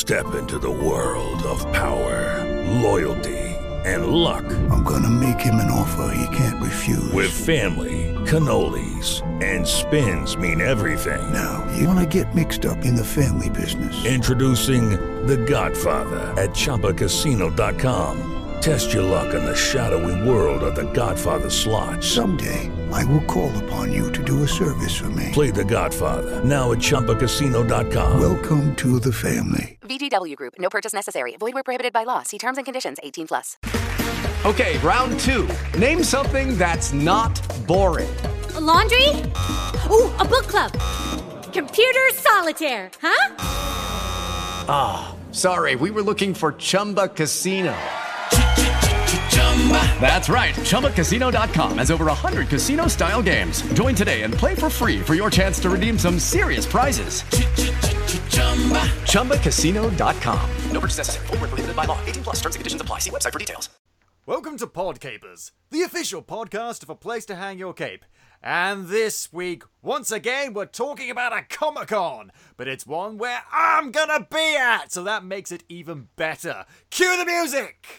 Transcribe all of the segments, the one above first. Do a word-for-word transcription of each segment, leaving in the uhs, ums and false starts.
Step into the world of power, loyalty, and luck. I'm gonna make him an offer he can't refuse. With family, cannolis, and spins mean everything. Now, you wanna get mixed up in the family business. Introducing The Godfather at Chumba Casino dot com. Test your luck in the shadowy world of The Godfather slot. Someday, I will call upon you to do a service for me. Play The Godfather, now at Chumba Casino dot com. Welcome to the family. V G W Group. No purchase necessary. Void where prohibited by law. See terms and conditions. eighteen plus. Okay, round two. Name something that's not boring. A laundry? Ooh, a book club. Computer solitaire, huh? Ah, oh, sorry. We were looking for Chumba Casino. That's right. Chumba Casino dot com has over one hundred casino-style games. Join today and play for free for your chance to redeem some serious prizes. Chumba Casino dot com. No purchase necessary. Void where prohibited by law. eighteen plus. Terms and conditions apply. See website for details. Welcome to Podcapers, the official podcast of A Place to Hang Your Cape. And this week, once again, we're talking about a Comic-Con, but it's one where I'm gonna be at, so that makes it even better. Cue the music!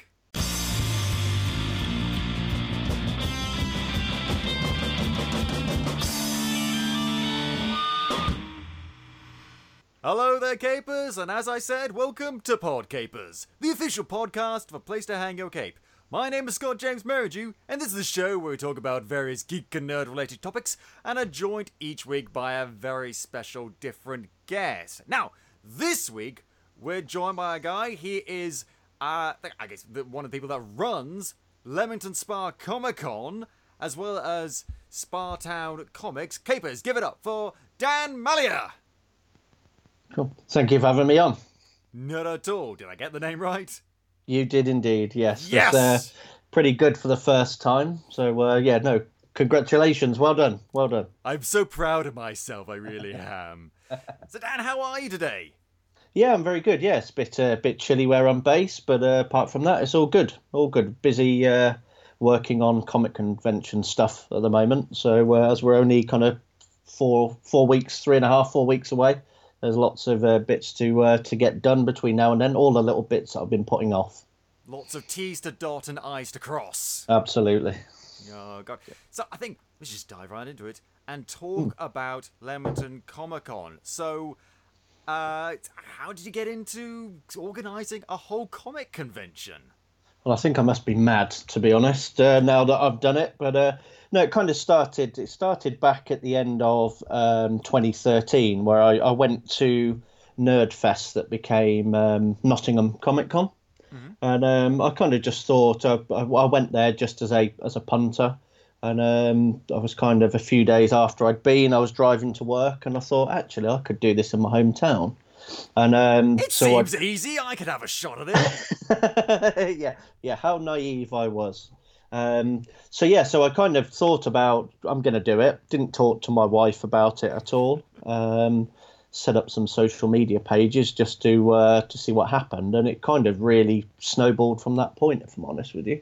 Hello there, Capers, and as I said, welcome to Podcapers, the official podcast of A Place to Hang Your Cape. My name is Scott James Merridew, and this is the show where we talk about various geek and nerd-related topics, and are joined each week by a very special, different guest. Now, this week, we're joined by a guy. He is, uh, I guess, the, one of the people that runs Leamington Spa Comic-Con, as well as Spa-Town Comics. Capers, give it up for Dan Malia! Cool. Thank you for having me on. Not at all. Did I get the name right? You did indeed, yes. Yes! That's, uh, pretty good for the first time. So, uh, yeah, no, congratulations. Well done. Well done. I'm so proud of myself. I really am. So, Dan, how are you today? Yeah, I'm very good. Yeah, it's a bit, uh, bit chilly where I'm based, but uh, apart from that, it's all good. All good. Busy uh, working on comic convention stuff at the moment. So, uh, as we're only kind of four, four weeks, three and a half, four weeks away, there's lots of uh, bits to uh, to get done between now and then. All the little bits that I've been putting off. Lots of T's to dot and I's to cross. Absolutely. Oh, God. So I think let's just dive right into it and talk mm. about Leamington Comic-Con. So, uh, how did you get into organising a whole comic convention? Well, I think I must be mad, to be honest, uh, now that I've done it. But uh, no, it kind of started, it started back at the end of um, twenty thirteen, where I, I went to Nerdfest that became um, Nottingham Comic Con. Mm-hmm. And um, I kind of just thought, I, I went there just as a as a punter. And um, I was kind of a few days after I'd been, I was driving to work and I thought, actually, I could do this in my hometown. And um, it so seems I... easy. I could have a shot at it. yeah, yeah. How naive I was. Um, so yeah, so I kind of thought about I'm going to do it. Didn't talk to my wife about it at all. Um, set up some social media pages just to uh, to see what happened, and it kind of really snowballed from that point. If I'm honest with you.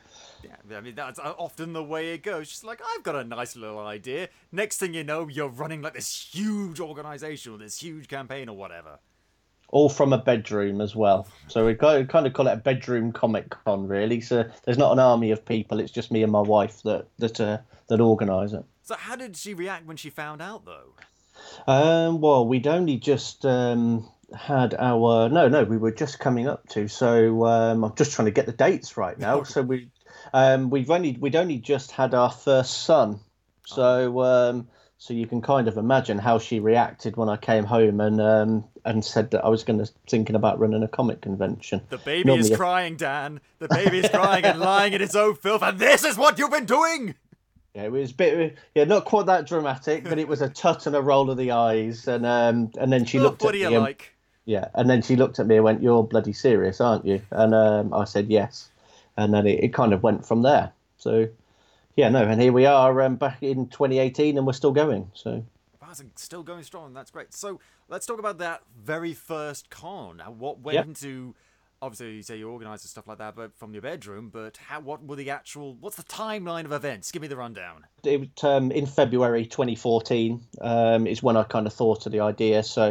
I mean, that's often the way it goes. Just like, I've got a nice little idea. Next thing you know, you're running like this huge organisation or this huge campaign or whatever. All from a bedroom as well. So we kind of call it a bedroom Comic Con, really. So there's not an army of people. It's just me and my wife that that uh, that organise it. So how did she react when she found out, though? Um, well, we'd only just um, had our... No, no, we were just coming up to. So um, I'm just trying to get the dates right now. So we... Um, we've only we'd only just had our first son, so um, so you can kind of imagine how she reacted when I came home and um, and said that I was going to thinking about running a comic convention. The baby Normally, is crying, Dan. The baby is crying and lying in its own filth, and this is what you've been doing. Yeah, it was a bit, yeah, not quite that dramatic, but it was a tut and a roll of the eyes, and um, and then she oh, looked what at do you me. like? And, yeah, and then she looked at me and went, "You're bloody serious, aren't you?" And um, I said, "Yes." And then it, it kind of went from there. So, yeah, no, and here we are um, back in twenty eighteen, and we're still going. So, wow, still going strong. That's great. So, let's talk about that very first con. What went yep. into? Obviously, you say you organised and stuff like that, but from your bedroom. But how? What were the actual? What's the timeline of events? Give me the rundown. It um, in February twenty fourteen um, is when I kind of thought of the idea. So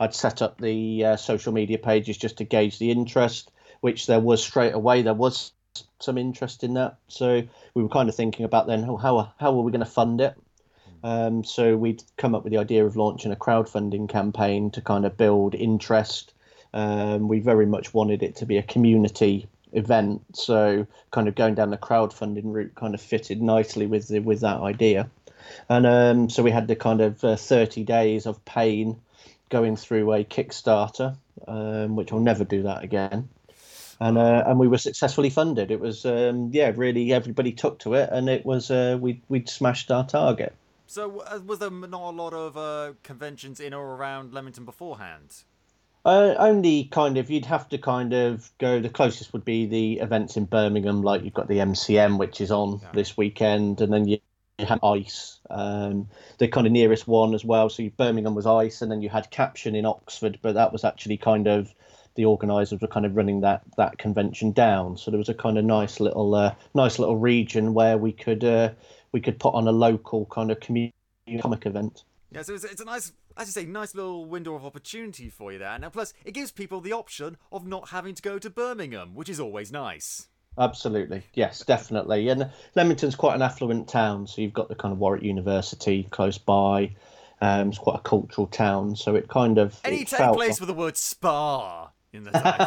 I'd set up the uh, social media pages just to gauge the interest, which there was straight away. There was some interest in that. So we were kind of thinking about then, oh, how, how are we going to fund it? Um, so we'd come up with the idea of launching a crowdfunding campaign to kind of build interest. Um, we very much wanted it to be a community event, so kind of going down the crowdfunding route kind of fitted nicely with the, with that idea. And um, so we had the kind of uh, thirty days of pain going through a Kickstarter, um, which I'll never do that again. And uh, and we were successfully funded. It was um, yeah, really everybody took to it, and it was uh, we we'd smashed our target. So, uh, was there not a lot of uh, conventions in or around Leamington beforehand? Uh, only kind of, you'd have to kind of go, the closest would be the events in Birmingham, like you've got the M C M, which is on yeah. this weekend, and then you, you have ICE, um, the kind of nearest one as well. So Birmingham was ICE, and then you had Caption in Oxford, but that was actually kind of, the organisers were kind of running that that convention down. So there was a kind of nice little uh, nice little region where we could uh, we could put on a local kind of community comic event. Yeah, so it's, it's a nice, as you say, nice little window of opportunity for you there. Now, plus, it gives people the option of not having to go to Birmingham, which is always nice. Absolutely, yes, definitely. And Leamington's quite an affluent town, so you've got the kind of Warwick University close by. Um, it's quite a cultural town, so it kind of... Any take place with the word spa in the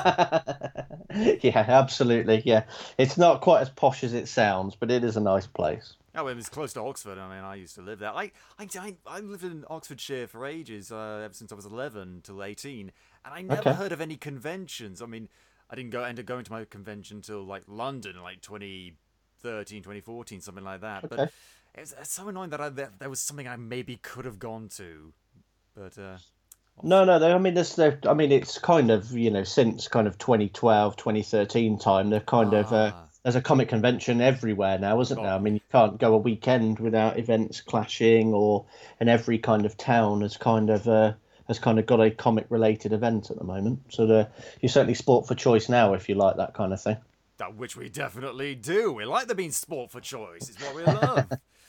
title. Yeah, absolutely, yeah. It's not quite as posh as it sounds, but it is a nice place. Oh, it was close to Oxford. I mean, I used to live there. I, I, I, I lived in Oxfordshire for ages, uh, ever since I was eleven till eighteen, and I never Okay. heard of any conventions. I mean, I didn't go end up going to my convention till like London, like twenty thirteen, twenty fourteen, something like that. Okay. But it was it's so annoying that I, that there was something I maybe could have gone to, but. Uh, No, no, they- I mean, there's, there- I mean, it's kind of, you know, since kind of twenty twelve, twenty thirteen time, they're kind of, uh, Ah. there's a comic convention everywhere now, isn't there? Oh. I mean, you can't go a weekend without events clashing, or, and every kind of town has kind of, uh, has kind of got a comic related event at the moment. So the, you're certainly sport for choice now if you like that kind of thing. That which we definitely do. We like there being sport for choice. It's what we love.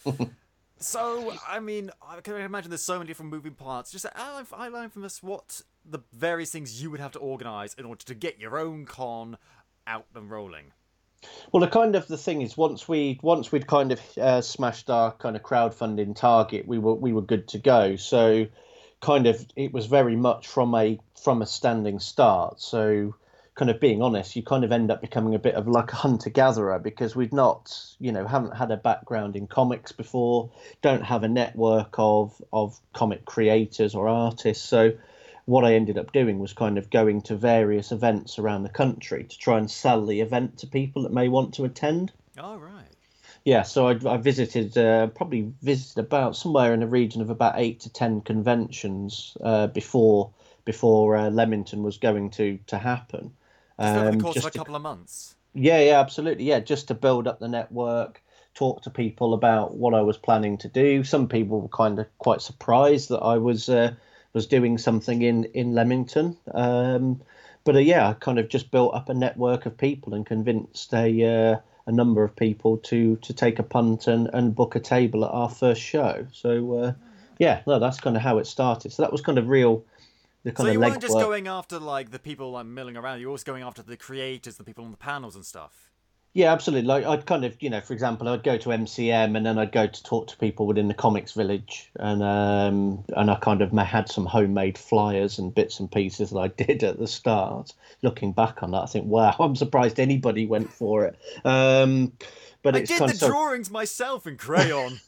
So, I mean, I can imagine there's so many different moving parts. Just outline, outline from us what the various things you would have to organise in order to get your own con out and rolling. Well, the kind of the thing is, once we once we'd kind of uh, smashed our kind of crowdfunding target, we were we were good to go. So, kind of, it was very much from a from a standing start. So, kind of being honest, you kind of end up becoming a bit of like a hunter gatherer, because we've not, you know, haven't had a background in comics before, don't have a network of of comic creators or artists. So what I ended up doing was kind of going to various events around the country to try and sell the event to people that may want to attend. All right. Yeah, so I, I visited, uh, probably visited about somewhere in the region of about eight to ten conventions uh, before before uh, Leamington was going to to happen. Just over the Um, course of just a to- couple of months. yeah, yeah, absolutely. Yeah, just to build up the network, talk to people about what I was planning to do. Some people were kind of quite surprised that I was uh, was doing something in in Leamington. Um, but uh, yeah, I kind of just built up a network of people and convinced a uh, a number of people to to take a punt and, and book a table at our first show. So uh, yeah, no, that's kind of how it started. So that was kind of real. The kind So of you weren't just legwork. going after like the people like milling around. You're always going after the creators, the people on the panels and stuff. Yeah, absolutely. Like I'd kind of, you know, for example, I'd go to M C M and then I'd go to talk to people within the comics village, and um, and I kind of ma- had some homemade flyers and bits and pieces that I did at the start. Looking back on that, I think, wow, I'm surprised anybody went for it. Um, but I it's did kind the of so- drawings myself in crayon.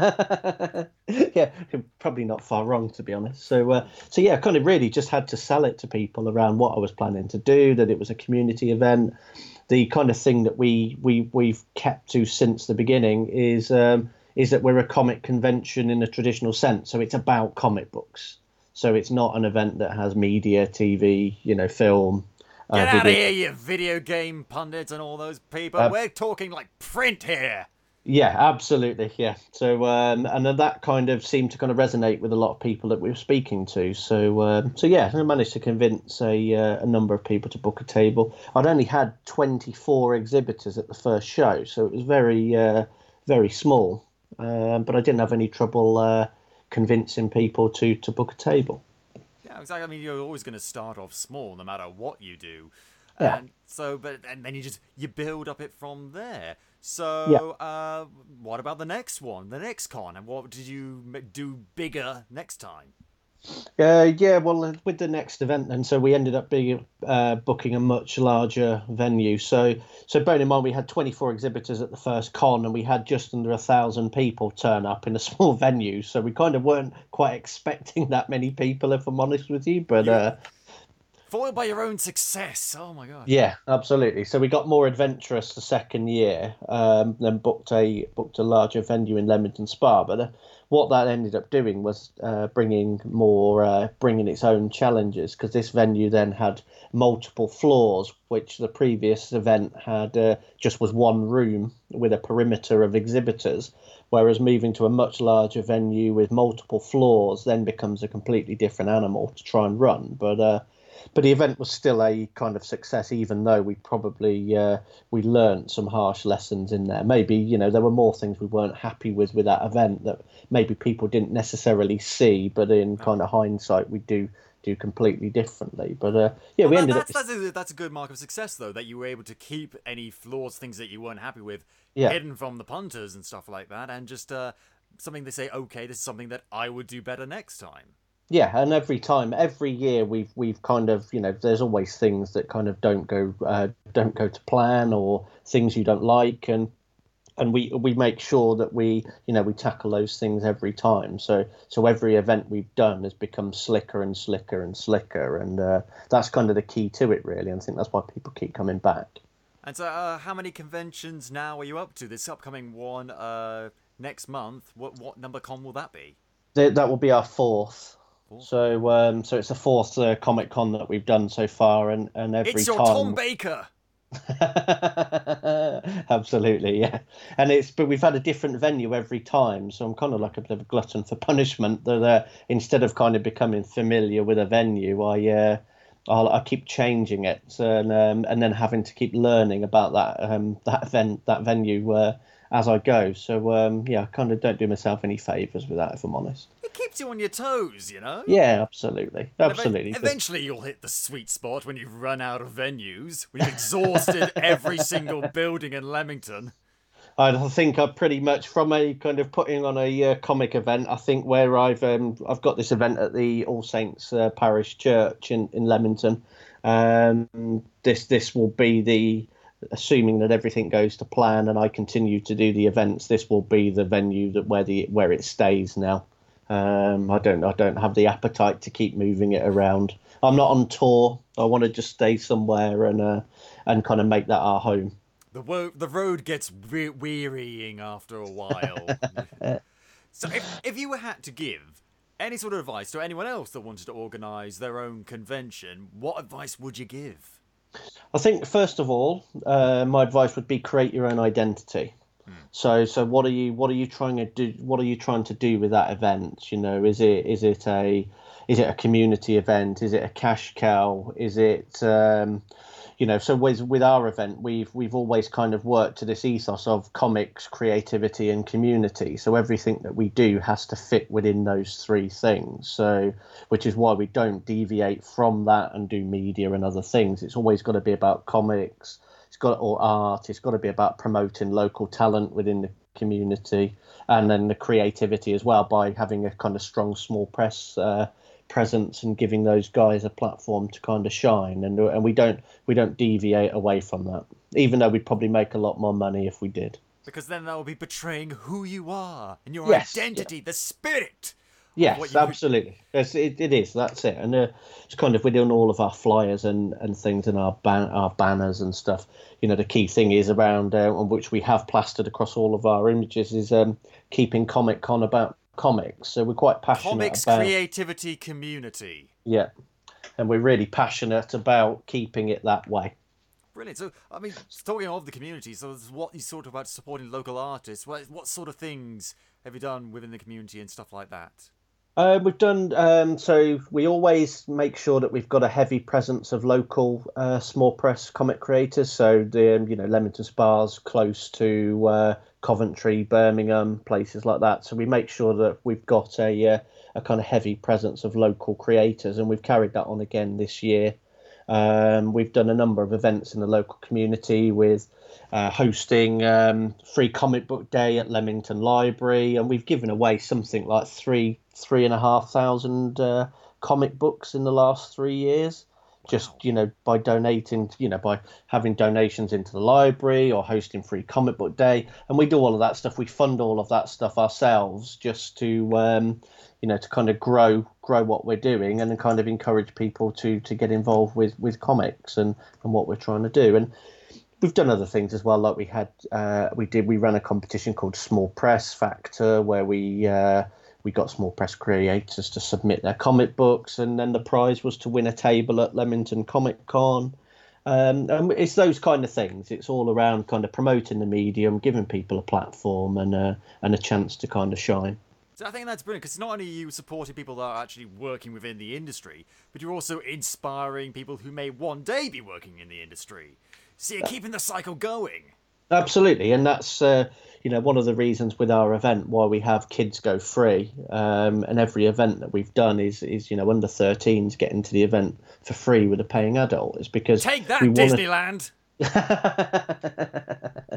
yeah, probably not far wrong, to be honest. So, uh, so yeah, kind of really just had to sell it to people around what I was planning to do, that it was a community event. The kind of thing that we we we've kept to since the beginning is um, is that we're a comic convention in a traditional sense. So it's about comic books. So it's not an event that has media, T V, you know, film. Uh, Get out of video. here, you video game pundits and all those people. Uh, We're talking like print here. Yeah, absolutely. Yeah. So, um, and then that kind of seemed to kind of resonate with a lot of people that we were speaking to. So, um, so yeah, I managed to convince a, uh, a number of people to book a table. I'd only had twenty-four exhibitors at the first show, so it was very, uh, very small. Um, but I didn't have any trouble uh, convincing people to, to book a table. Yeah, Yeah, exactly. I mean, you're always going to start off small, no matter what you do. Yeah. And so, but and then you just you build up it from there. So, Yeah. uh, what about the next one, the next con, and what did you m- do bigger next time? Uh, yeah, well, uh, with the next event, then, so we ended up being uh, booking a much larger venue. So, so bearing in mind we had twenty-four exhibitors at the first con, and we had just under a thousand people turn up in a small venue. So we kind of weren't quite expecting that many people, if I'm honest with you. But uh, Foiled by your own success. Oh my god. yeah, absolutely. So we got more adventurous the second year, um, then booked a booked a larger venue in Leamington Spa. But uh, what that ended up doing was uh, bringing more, uh, bringing its own challenges, because this venue then had multiple floors, which the previous event had uh, just was one room with a perimeter of exhibitors. Whereas moving to a much larger venue with multiple floors then becomes a completely different animal to try and run. But uh, But the event was still a kind of success, even though we probably uh, we learnt some harsh lessons in there. Maybe, you know, there were more things we weren't happy with with that event that maybe people didn't necessarily see, but in kind of hindsight, we do do completely differently. But uh, yeah, Well, we that- ended that's, up. that's, a, that's a good mark of success, though, that you were able to keep any flaws, things that you weren't happy with, Yeah. hidden from the punters and stuff like that, and just uh, something they say, okay, this is something that I would do better next time. Yeah, and every time, every year, we've we've kind of, you know, there's always things that kind of don't go uh, don't go to plan, or things you don't like, and and we we make sure that we, you know, we tackle those things every time. So so every event we've done has become slicker and slicker and slicker, and uh, that's kind of the key to it, really. And I think that's why people keep coming back. And so, uh, how many conventions now are you up to? This upcoming one uh, next month. What what number con will that be? Th- That will be our fourth. So, um, so it's the fourth uh, Comic Con that we've done so far, and, and every It's your time. Tom Baker. Absolutely, yeah. And it's but we've had a different venue every time, so I'm kind of like a bit of a glutton for punishment. That uh, instead of kind of becoming familiar with a venue, I uh, I'll, I keep changing it, and um, and then having to keep learning about that um, that event that venue uh, as I go. So um, yeah, I kind of don't do myself any favours with that, if I'm honest. It keeps you on your toes, you know. Yeah, absolutely, And absolutely. ev- Eventually, you'll hit the sweet spot when you've run out of venues. When you've exhausted every single building in Leamington. I think I pretty much, from a kind of putting on a uh, comic event, I think where I've um, I've got this event at the All Saints uh, Parish Church in in Leamington. Um, this this will be the, assuming that everything goes to plan and I continue to do the events, this will be the venue that where the where it stays now. Um, I don't I don't have the appetite to keep moving it around. I'm not on tour. I want to just stay somewhere and uh, and kind of make that our home. The wo- the road gets we- wearying after a while. So if, if you had to give any sort of advice to anyone else that wanted to organise their own convention, what advice would you give? I think first of all, uh, my advice would be create your own identity. So, so what are you what are you trying to do? What are you trying to do with that event? You know, is it is it a is it a community event? Is it a cash cow? Is it um, you know? So with with our event, we've we've always kind of worked to this ethos of comics, creativity, and community. So everything that we do has to fit within those three things. So, which is why we don't deviate from that and do media and other things. It's always got to be about comics. It's got or art. It's got to be about promoting local talent within the community, and then the creativity as well by having a kind of strong small press uh, presence and giving those guys a platform to kind of shine. And and we don't we don't deviate away from that, even though we'd probably make a lot more money if we did. Because then that will be betraying who you are and your Yes, identity, the spirit. Yes, what you- absolutely. It's, it, it is. That's it. And uh, it's kind of within all of our flyers and, and things and our ban- our banners and stuff. You know, the key thing is around uh, on which we have plastered across all of our images is um, keeping Comic Con about comics. So we're quite passionate Comics about creativity community. yeah, and we're really passionate about keeping it that way. Brilliant. So, I mean, talking of the community, so this is what you sort of about supporting local artists. What, what sort of things have you done within the community and stuff like that? Uh, we've done um, so. We always make sure that we've got a heavy presence of local uh, small press comic creators. So the um, you know Leamington Spa's close to uh, Coventry, Birmingham, places like that. So we make sure that we've got a uh, a kind of heavy presence of local creators, and we've carried that on again this year. Um, we've done a number of events in the local community with uh, hosting um, free comic book day at Leamington Library, and we've given away something like three three and a half thousand uh, comic books in the last three years. Just, you know, by donating, you know, by having donations into the library or hosting free comic book day. And we do all of that stuff. We fund all of that stuff ourselves just to, um, you know, to kind of grow grow what we're doing and then kind of encourage people to to get involved with, with comics and, and what we're trying to do. And we've done other things as well. Like we had, uh, we did, we ran a competition called Small Press Factor where we... Uh, We got small press creators to submit their comic books, and then the prize was to win a table at Leamington Comic Con. Um, and it's those kind of things. It's all around kind of promoting the medium, giving people a platform and a, and a chance to kind of shine. So I think that's brilliant, because not only are you supporting people that are actually working within the industry, but you're also inspiring people who may one day be working in the industry. So you're keeping the cycle going. Absolutely, and that's uh, you know one of the reasons with our event why we have kids go free, um, and every event that we've done is is you know under thirteens get into the event for free with a paying adult. Is because take that we Disneyland. Wanna...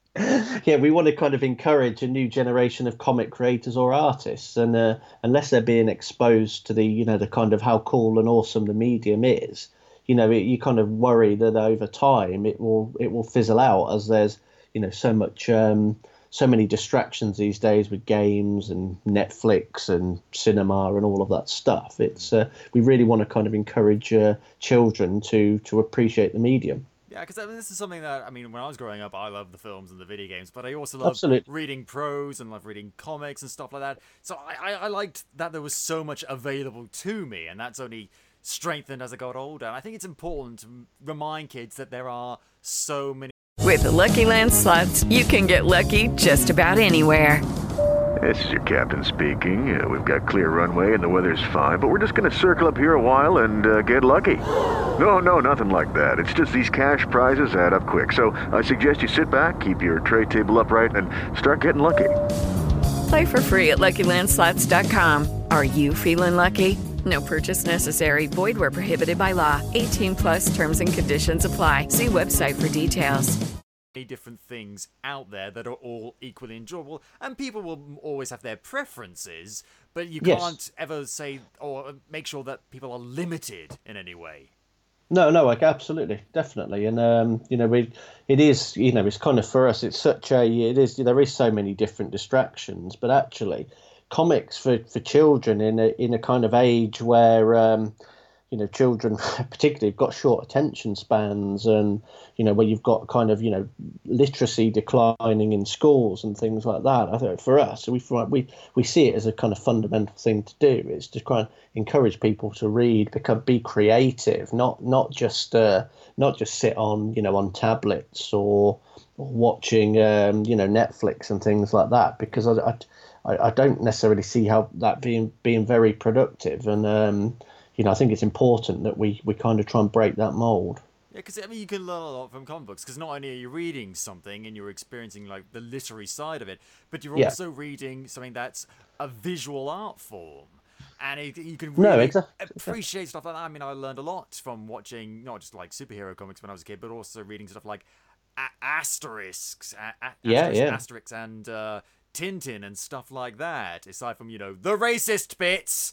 yeah, we want to kind of encourage a new generation of comic creators or artists, and uh, unless they're being exposed to the you know the kind of how cool and awesome the medium is. You know, it, you kind of worry that over time it will it will fizzle out as there's you know so much um, so many distractions these days with games and Netflix and cinema and all of that stuff. It's uh, we really want to kind of encourage uh, children to to appreciate the medium. Yeah, because I mean, this is something that, I mean, when I was growing up, I loved the films and the video games, but I also loved Absolutely. reading prose and loved reading comics and stuff like that. So I, I, I liked that there was so much available to me, and that's only strengthened as I got older. And I think it's important to remind kids that there are so many... With the Lucky Land Slots, you can get lucky just about anywhere. This is your captain speaking. Uh, we've got clear runway and the weather's fine, but we're just going to circle up here a while and uh, get lucky. No, no, nothing like that. It's just these cash prizes add up quick. So I suggest you sit back, keep your tray table upright, and start getting lucky. Play for free at Lucky Land Slots dot com. Are you feeling lucky? No purchase necessary. Void where prohibited by law. eighteen plus terms and conditions apply. See website for details. Different things out there that are all equally enjoyable, and people will always have their preferences, but you Yes. can't ever say or make sure that people are limited in any way. No, no, like absolutely, definitely, and um, you know, we, it is, you know, it's kind of for us. It's such a, it is. There is so many different distractions, but actually, comics for, for children in a in a kind of age where, um, you know, children particularly have got short attention spans, and you know, where you've got kind of you know literacy declining in schools and things like that. I think for us, we we we see it as a kind of fundamental thing to do. It's to try and encourage people to read, become be creative, not not just uh, not just sit on you know on tablets or, or watching um, you know Netflix and things like that. Because I, I I don't necessarily see how that being being very productive, and um, you know I think it's important that we we kind of try and break that mold. Yeah, because I mean, you can learn a lot from comic books, because not only are you reading something and you're experiencing like the literary side of it, but you're Yeah. also reading something that's a visual art form. And it, you can No, really exactly. appreciate stuff like that. I mean, I learned a lot from watching not just like superhero comics when I was a kid, but also reading stuff like a- asterisks, a- a- Yeah, asterisks, yeah. asterisks, and uh, Tintin and stuff like that. Aside from you know the racist bits.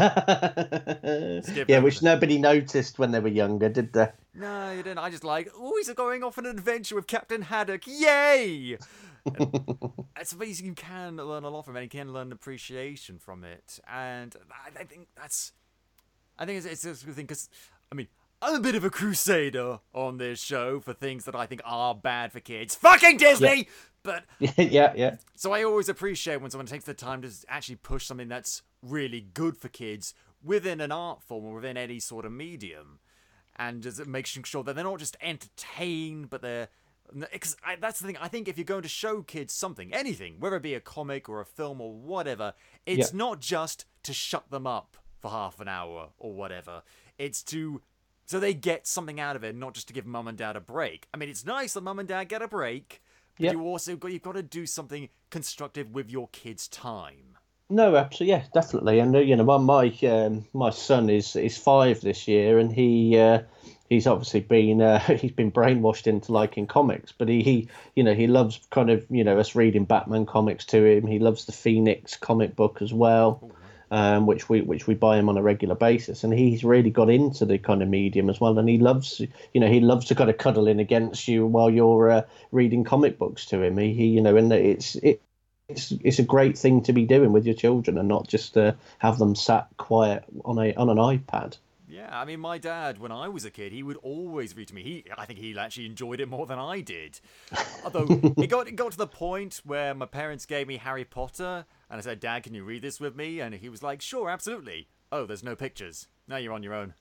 Skip Yeah, over which them. nobody noticed when they were younger, did they? No, you didn't. I just like, oh, he's going off on an adventure with Captain Haddock. Yay! And it's amazing. You can learn a lot from it. You can learn appreciation from it. And I, I think that's... I think it's, it's a good thing because, I mean, I'm a bit of a crusader on this show for things that I think are bad for kids. Fucking Disney! Yeah. But... yeah, yeah. So I always appreciate when someone takes the time to actually push something that's really good for kids within an art form or within any sort of medium. And just making sure that they're not just entertained, but they're... Because that's the thing. I think if you're going to show kids something, anything, whether it be a comic or a film or whatever, it's Yeah. not just to shut them up for half an hour or whatever. It's to... So they get something out of it, not just to give mum and dad a break. I mean, it's nice that mum and dad get a break, but Yep. you also got, you've got to do something constructive with your kids' time. No, absolutely, yeah, definitely. And uh, you know, my my, um, my son is is five this year, and he uh, he's obviously been uh, he's been brainwashed into liking comics. But he, he you know he loves kind of you know us reading Batman comics to him. He loves the Phoenix comic book as well, um, which we which we buy him on a regular basis. And he's really got into the kind of medium as well. And he loves you know he loves to kind of cuddle in against you while you're uh, reading comic books to him. He, he you know and it's it. It's it's a great thing to be doing with your children and not just uh, have them sat quiet on a on an iPad. Yeah, I mean, my dad, when I was a kid, he would always read to me. He, I think he actually enjoyed it more than I did. Although it got it got to the point where my parents gave me Harry Potter, and I said, "Dad, can you read this with me?" And he was like, "Sure, absolutely." Oh, there's no pictures. Now you're on your own.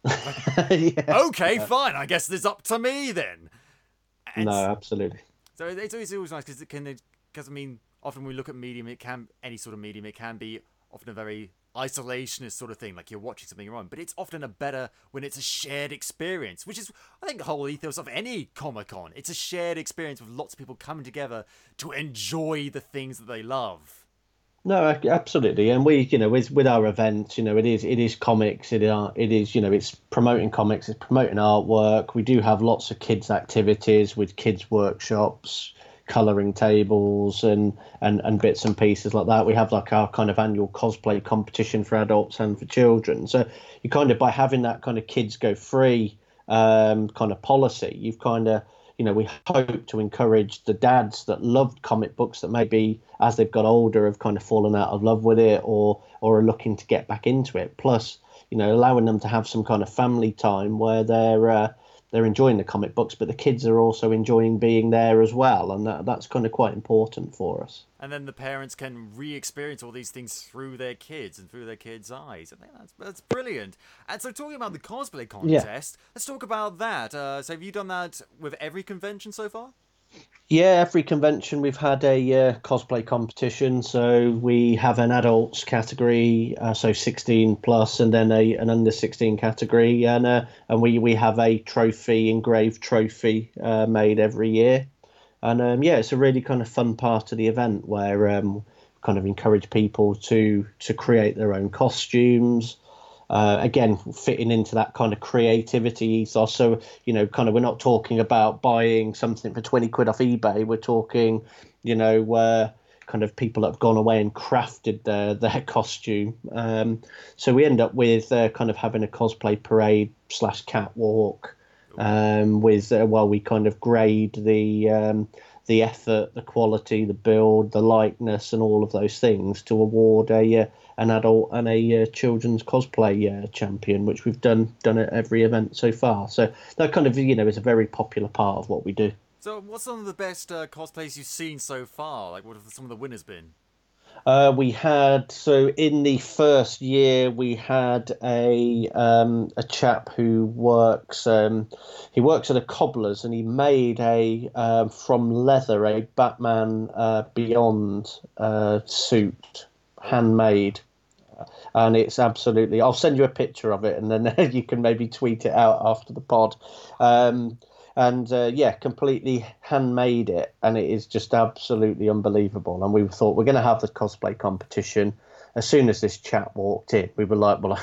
Yeah. Okay, fine. I guess it's up to me then. And no, absolutely. So it's always, it's always nice because it can because I mean. Often when we look at medium, it can any sort of medium, it can be often a very isolationist sort of thing, like you're watching something you're on. But it's often a better when it's a shared experience, which is, I think, the whole ethos of any Comic-Con. It's a shared experience with lots of people coming together to enjoy the things that they love. No, absolutely, and we, you know, with with our events, you know, it is it is comics, it are it is, you know, it's promoting comics, it's promoting artwork. We do have lots of kids' activities with kids' workshops, colouring tables and, and, and bits and pieces like that. We have like our kind of annual cosplay competition for adults and for children. So you kind of, by having that kind of kids go free um, kind of policy, you've kind of, you know, we hope to encourage the dads that loved comic books that maybe as they've got older have kind of fallen out of love with it or or are looking to get back into it. Plus, you know, allowing them to have some kind of family time where they're uh, they're enjoying the comic books, but the kids are also enjoying being there as well, and that, that's kind of quite important for us. And then the parents can re-experience all these things through their kids and through their kids' eyes. I think that's that's brilliant. And so, talking about the cosplay contest, yeah. let's talk about that. Uh, so, have you done that with every convention so far? Yeah, every convention we've had a uh, cosplay competition. So we have an adults category, uh, so sixteen plus, and then a an under sixteen category, and uh, and we, we have a trophy, engraved trophy uh, made every year. And um, yeah, it's a really kind of fun part of the event where um, kind of encourage people to to create their own costumes. Uh, again, fitting into that kind of creativity ethos. So, you know, kind of we're not talking about buying something for twenty quid off eBay. We're talking, you know, uh, kind of people that have gone away and crafted their, their costume. Um, so we end up with uh, kind of having a cosplay parade slash catwalk um, with, uh, while we kind of grade the um, the effort, the quality, the build, the likeness, and all of those things to award a uh, an adult and a uh, children's cosplay uh, champion, which we've done done at every event so far. So that kind of, you know, is a very popular part of what we do. So what's some of the best uh, cosplays you've seen so far? Like, what have some of the winners been? Uh, we had, so in the first year, we had a um, a chap who works, um, he works at a cobbler's, and he made a, uh, from leather, a Batman uh, Beyond uh, suit, handmade. And it's absolutely, I'll send you a picture of it, and then you can maybe tweet it out after the pod. Um, and uh, yeah, completely handmade it, and it is just absolutely unbelievable. And we thought we're going to have the cosplay competition. As soon as this chap walked in, we were like, well,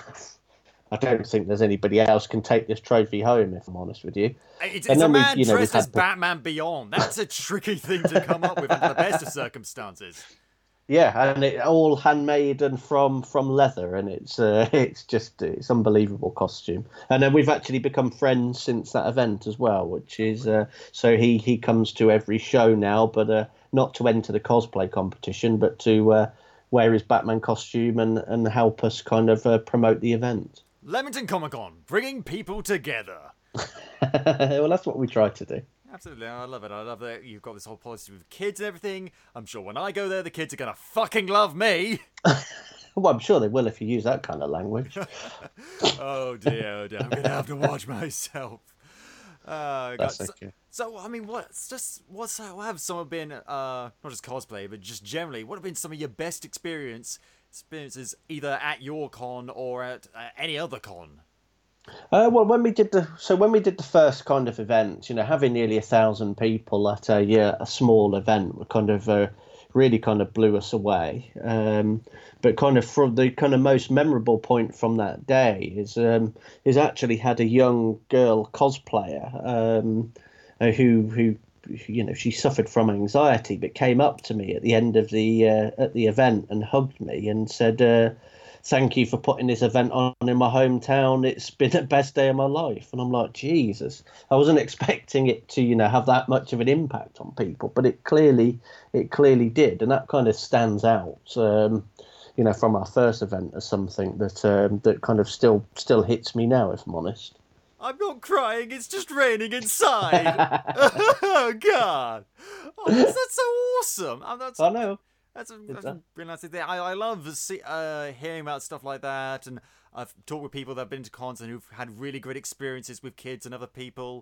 I don't think there's anybody else can take this trophy home, if I'm honest with you. It's, it's a man we, you know, dressed as the... Batman Beyond. That's a tricky thing to come up with under the best of circumstances. Yeah, and it all handmade and from from leather, and it's uh, it's just it's unbelievable costume. And then we've actually become friends since that event as well, which is uh, so he he comes to every show now, but uh, not to enter the cosplay competition, but to uh, wear his Batman costume and and help us kind of uh, promote the event. Leamington Comic Con, bringing people together. Well, that's what we try to do. Absolutely, I love it. I love that you've got this whole policy with kids and everything. I'm sure when I go there, the kids are going to fucking love me. Well, I'm sure they will if you use that kind of language. Oh dear, oh dear. I'm going to have to watch myself. Uh, That's God. okay. So, so, I mean, what's just, what's, what have some have been, uh, not just cosplay, but just generally, what have been some of your best experience, experiences either at your con or at uh, any other con? Uh, well, when we did the so when we did the first kind of event, you know, having nearly a thousand people at a yeah, a small event, kind of uh, really kind of blew us away. Um, but kind of from the kind of most memorable point from that day is um, is actually had a young girl cosplayer um, uh, who who you know she suffered from anxiety, but came up to me at the end of the uh, at the event and hugged me and said, Uh, thank you for putting this event on in my hometown. It's been the best day of my life. And I'm like, Jesus, I wasn't expecting it to, you know, have that much of an impact on people, but it clearly, it clearly did. And that kind of stands out, um, you know, from our first event as something that, um, that kind of still, still hits me now, if I'm honest. I'm not crying, it's just raining inside. Oh, God. Oh, that's, that's so awesome. Oh, that's, I know. That's a, that's a really nice thing. I, I love see, uh, hearing about stuff like that, and I've talked with people that have been to cons and who've had really great experiences with kids and other people.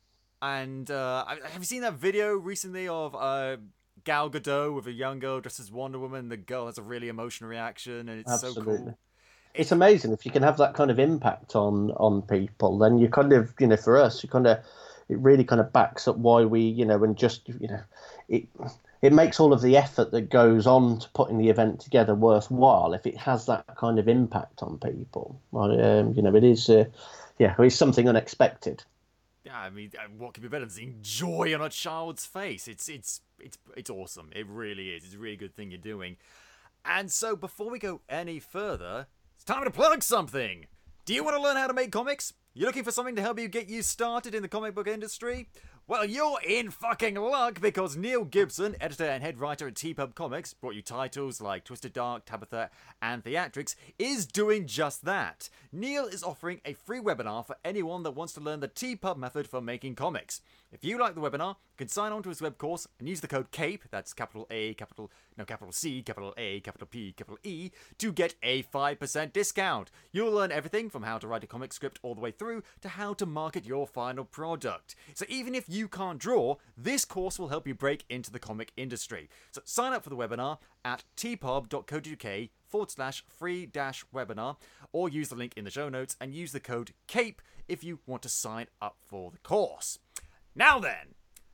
And uh, have you seen that video recently of uh, Gal Gadot with a young girl dressed as Wonder Woman? The girl has a really emotional reaction, and it's Absolutely. so cool. It's amazing if you can have that kind of impact on on people. Then you kind of, you know, for us, you kind of, it really kind of backs up why we, you know, and just, you know, it. It makes all of the effort that goes on to putting the event together worthwhile if it has that kind of impact on people. Um, you know, it is, uh, yeah, it's something unexpected. Yeah, I mean, what could be better than seeing joy on a child's face? It's it's it's it's awesome. It really is. It's a really good thing you're doing. And so, before we go any further, it's time to plug something. Do you want to learn how to make comics? You're looking for something to help you get you started in the comic book industry? Well, you're in fucking luck, because Neil Gibson, editor and head writer at T-Pub Comics, brought you titles like Twisted Dark, Tabitha, and Theatrics, is doing just that. Neil is offering a free webinar for anyone that wants to learn the T-Pub method for making comics. If you like the webinar, you can sign on to his web course and use the code CAPE, that's capital A, capital, no, capital C, capital A, capital P, capital E, to get a five percent discount. You'll learn everything from how to write a comic script all the way through to how to market your final product. So even if you can't draw, this course will help you break into the comic industry. So sign up for the webinar at tpub.co.uk forward slash free dash webinar, or use the link in the show notes and use the code CAPE if you want to sign up for the course. Now then,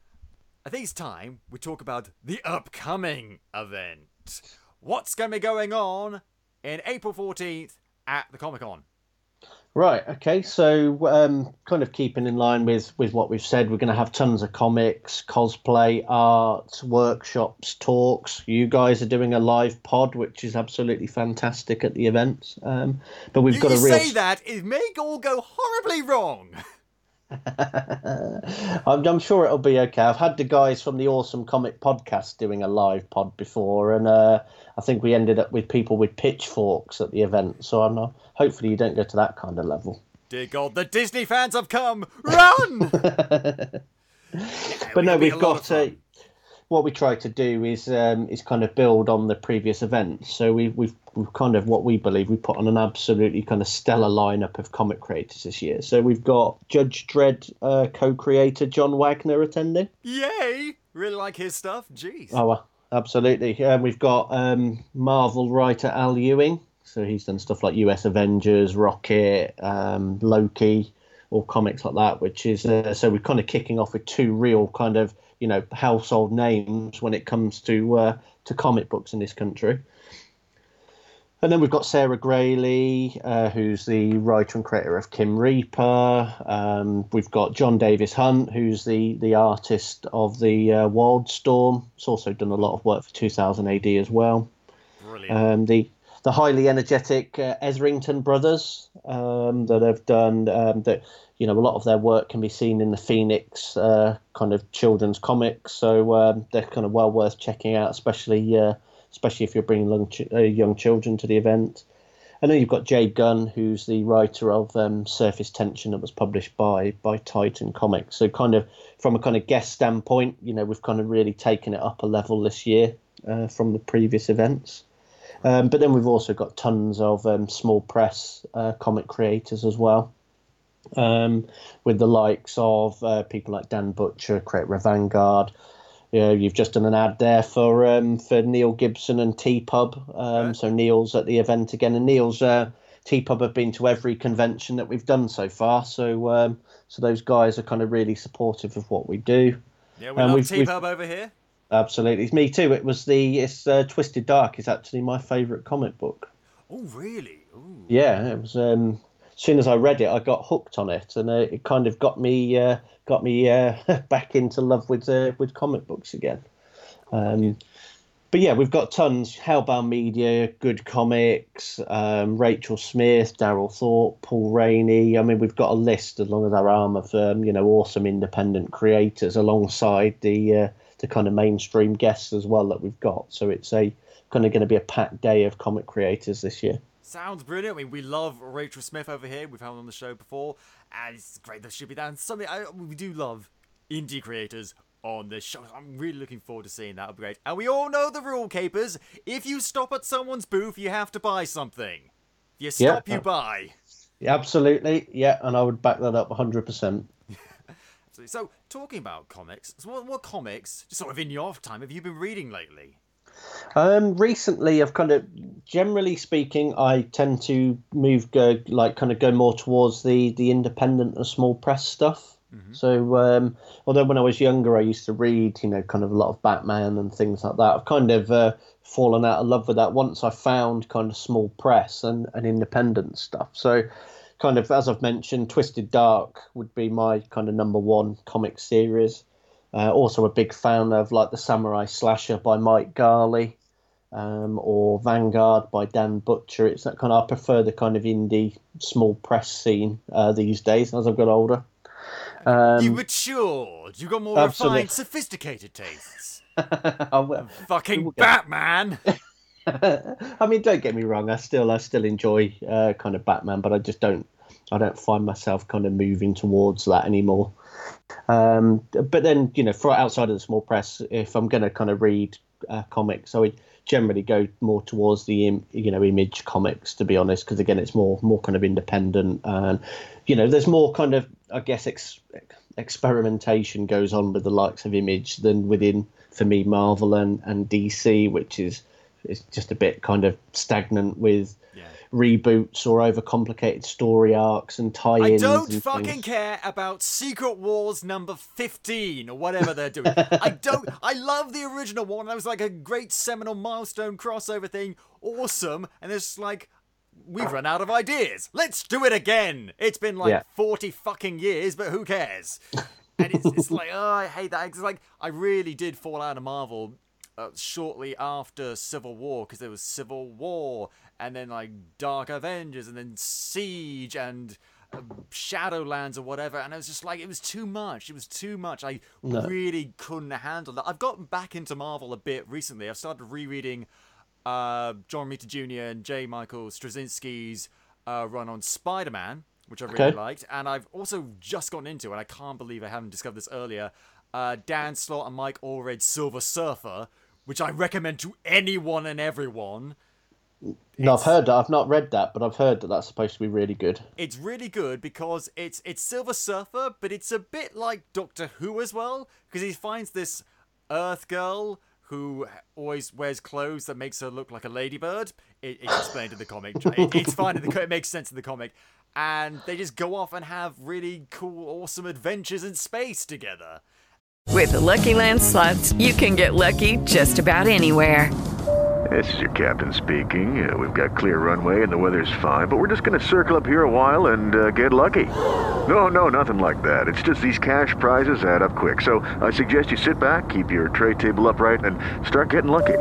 I think it's time we talk about the upcoming event. What's going to be going on in April fourteenth at the Comic-Con? Right, okay, so um, kind of keeping in line with, with what we've said, we're going to have tons of comics, cosplay, art, workshops, talks. You guys are doing a live pod, which is absolutely fantastic at the event. Um, but we've you got a real... say that, it may all go horribly wrong. I'm, I'm sure it'll be okay. I've had the guys from the Awesome Comic Podcast doing a live pod before, and uh, I think we ended up with people with pitchforks at the event. So I'm not. Hopefully, you don't go to that kind of level. Dear God, the Disney fans have come! Run! Yeah, but no, we've got a. What we try to do is um, is kind of build on the previous events. So we, we've we've kind of what we believe we put on an absolutely kind of stellar lineup of comic creators this year. So we've got Judge Dredd uh, co-creator John Wagner attending. Yay! Really like his stuff. Jeez. Oh, well, absolutely. Um, we've got um, Marvel writer Al Ewing. So he's done stuff like U S Avengers, Rocket, um, Loki, all comics like that. Which is uh, so we're kind of kicking off with two real kind of, you know, household names when it comes to uh, to comic books in this country. And then we've got Sarah Grayley, uh, who's the writer and creator of Kim Reaper. Um, we've got John Davis Hunt, who's the, the artist of the uh, Wildstorm. He's also done a lot of work for two thousand A D as well. Brilliant. Um, the the highly energetic uh, Esrington brothers um, that have done um, that. You know, a lot of their work can be seen in the Phoenix uh, kind of children's comics, so um, they're kind of well worth checking out, especially uh, especially if you're bringing young, ch- uh, young children to the event. And then you've got Jay Gunn, who's the writer of um, Surface Tension that was published by by Titan Comics. So kind of from a kind of guest standpoint, you know, we've kind of really taken it up a level this year uh, from the previous events. Um, but then we've also got tons of um, small press uh, comic creators as well. Um, with the likes of uh, people like Dan Butcher, creator of Vanguard. You know, you've just done an ad there for um, for Neil Gibson and T-Pub. Um, right. So Neil's at the event again, and Neil's uh, T-Pub have been to every convention that we've done so far. So um, so those guys are kind of really supportive of what we do. Yeah, we um, love we've, T-Pub we've... over here. Absolutely, me too. It was the it's uh, Twisted Dark is actually my favourite comic book. Oh, really? Ooh. Yeah, it was. Um, as soon as I read it, I got hooked on it, and uh, it kind of got me uh, got me uh, back into love with uh, with comic books again. Um, but yeah, we've got tons. Hellbound Media, Good Comics, um, Rachel Smith, Daryl Thorpe, Paul Rainey. I mean, we've got a list as long as our arm of um, you know awesome independent creators alongside the uh, the kind of mainstream guests as well that we've got. So it's a kind of going to be a packed day of comic creators this year. Sounds brilliant. I mean, we love Rachel Smith over here. We've had her on the show before, and it's great that she'll be down. Something I, we do love indie creators on this show. I'm really looking forward to seeing that. It'll be great. And we all know the rule, Capers. If you stop at someone's booth, you have to buy something. If you stop, yeah. you buy. Yeah, absolutely. Yeah, and I would back that up one hundred percent. So, talking about comics, so what, what comics, just sort of in your off time, have you been reading lately? Um, recently, I've kind of, generally speaking, I tend to move, go like kind of go more towards the the independent and small press stuff. Mm-hmm. So, um, although when I was younger, I used to read, you know, kind of a lot of Batman and things like that. I've kind of uh, fallen out of love with that once I found kind of small press and, and independent stuff. So, kind of, as I've mentioned, Twisted Dark would be my kind of number one comic series. Uh, also a big fan of like the Samurai Slasher by Mike Garley, um, or Vanguard by Dan Butcher. It's that kind of, I prefer the kind of indie small press scene uh, these days as I've got older. Um, you matured. You got more absolutely. refined, sophisticated tastes. will, Fucking Batman. I mean, don't get me wrong. I still, I still enjoy uh, kind of Batman, but I just don't, I don't find myself kind of moving towards that anymore. Um, but then, you know, for outside of the small press, if I'm going to kind of read uh, comics, I would generally go more towards the, im- you know, Image comics, to be honest, because again, it's more, more kind of independent, and you know, there's more kind of, I guess, ex- experimentation goes on with the likes of Image than within, for me, Marvel and, and D C, which is is just a bit kind of stagnant with. Yeah. Reboots or overcomplicated story arcs and tie-ins. I don't and fucking things. care about Secret Wars number fifteen or whatever they're doing. I don't. I love the original one. That was like a great seminal milestone crossover thing. Awesome. And it's like, we've run out of ideas. Let's do it again. It's been like yeah. forty fucking years, but who cares? And it's, it's like, oh, I hate that. It's like, I really did fall out of Marvel uh, shortly after Civil War, because there was Civil War, and then like Dark Avengers, and then Siege, and uh, Shadowlands or whatever, and it was just like, it was too much. It was too much. I no. really couldn't handle that. I've gotten back into Marvel a bit recently. I've started rereading uh, John Romita Junior and J. Michael Straczynski's uh, run on Spider-Man, which I really okay. liked, and I've also just gotten into, and I can't believe I haven't discovered this earlier, uh, Dan Slott and Mike Allred's Silver Surfer, which I recommend to anyone and everyone. No, it's, I've heard that. I've not read that, but I've heard that that's supposed to be really good. It's really good because it's it's Silver Surfer, but it's a bit like Doctor Who as well, because he finds this Earth girl who always wears clothes that makes her look like a ladybird. It, it's explained in the comic. It, it's fine in the it makes sense in the comic, and they just go off and have really cool, awesome adventures in space together. With the Lucky Land Slots, you can get lucky just about anywhere. This is your captain speaking. Uh, we've got clear runway and the weather's fine, but we're just going to circle up here a while and uh, get lucky. No, no, nothing like that. It's just these cash prizes add up quick. So I suggest you sit back, keep your tray table upright, and start getting lucky.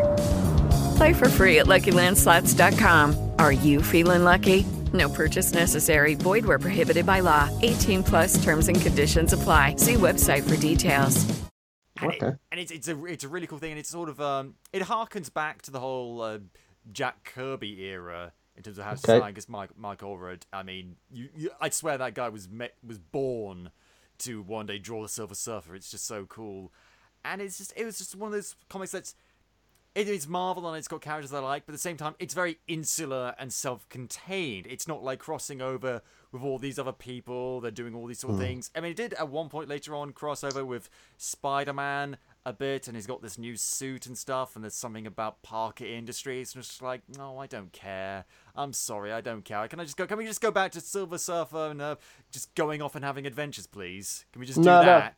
Play for free at Lucky Land Slots dot com. Are you feeling lucky? No purchase necessary. Void where prohibited by law. eighteen plus terms and conditions apply. See website for details. And, okay. it, and it's it's a it's a really cool thing, and it's sort of um it harkens back to the whole uh, Jack Kirby era in terms of how okay. because Mike Mike Allred. I mean, you, you I swear that guy was met, was born to one day draw the Silver Surfer. It's just so cool, and it's just it was just one of those comics that's it is Marvel and it's got characters I like, but at the same time it's very insular and self-contained. It's not like crossing over with all these other people. They're doing all these sort of mm. things. I mean, it did at one point later on cross over with Spider-Man a bit, and he's got this new suit and stuff, and there's something about Parker Industries, and it's just like, no, I don't care. I'm sorry, I don't care. Can I just go? Can we just go back to Silver Surfer and uh, just going off and having adventures, please? Can we just do no, that?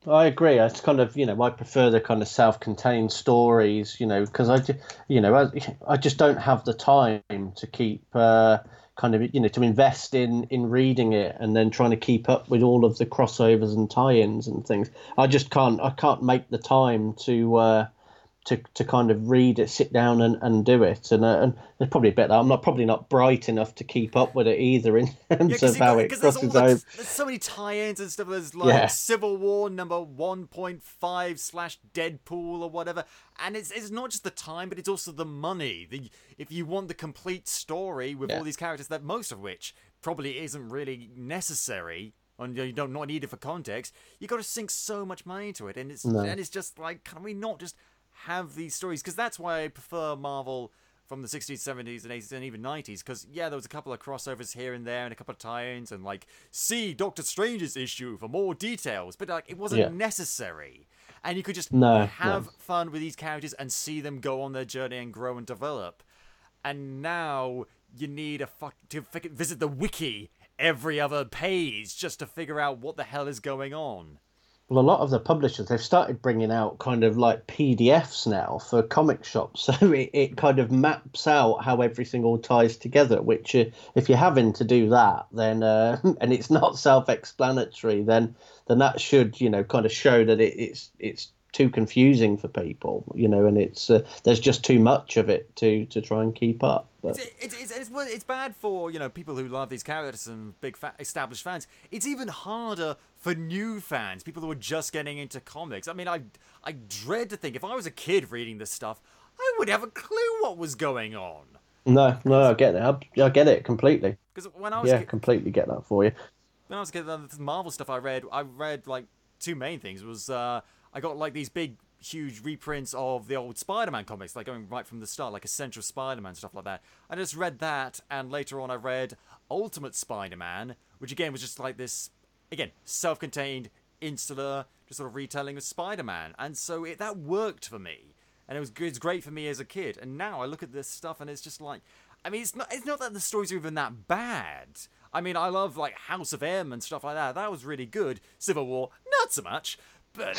I agree. It's kind of, you know, I prefer the kind of self-contained stories, you know, because I, ju- you know, I, I just don't have the time to keep uh, kind of, you know, to invest in in reading it and then trying to keep up with all of the crossovers and tie-ins and things. I just can't. I can't make the time to. Uh, to to kind of read it, sit down and, and do it, and uh, and there's probably a bit that I'm not probably not bright enough to keep up with it either in terms yeah, of how got, it there's, crosses all over. the, there's so many tie-ins and stuff. There's like Yeah. Civil War number one point five slash Deadpool or whatever, and it's it's not just the time, but it's also the money. The if you want the complete story with Yeah. all these characters, that most of which probably isn't really necessary. And you don't not need it for context. You got to sink so much money into it, and it's No. and it's just like, can we not just have these stories? Because that's why I prefer Marvel from the sixties, seventies, and eighties, and even nineties. Because yeah, there was a couple of crossovers here and there, and a couple of tie-ins, and like, see Doctor Strange's issue for more details. But like, it wasn't Yeah. necessary, and you could just No, have no. fun with these characters and see them go on their journey and grow and develop. And now you need a fuck to fucking visit the wiki every other page just to figure out what the hell is going on. Well, a lot of the publishers, they've started bringing out kind of like P D Fs now for comic shops. So it, it kind of maps out how everything all ties together, which uh, if you're having to do that, then uh, and it's not self-explanatory, then then that should, you know, kind of show that it, it's it's too confusing for people, you know, and it's uh, there's just too much of it to to try and keep up. But It's, it's, it's, it's, well, it's bad for, you know, people who love these characters and big fa- established fans. It's even harder for new fans, people who are just getting into comics. I mean, I I dread to think if I was a kid reading this stuff, I would have a clue what was going on. no, no, I get it. I, I get it completely. Because when I was Yeah, a kid, completely get that for you. when I was a kid, the Marvel stuff I read, I read like two main things. It was uh, I got like these big, huge reprints of the old Spider-Man comics, like going right from the start, like Essential Spider-Man, stuff like that. I just read that, and later on I read Ultimate Spider-Man, which again was just like this, again, self-contained, insular, just sort of retelling of Spider-Man. And so it, that worked for me. And it was good, it's great for me as a kid. And now I look at this stuff and it's just like, I mean, it's not it's not that the stories are even that bad. I mean, I love like House of M and stuff like that. That was really good. Civil War, not so much. But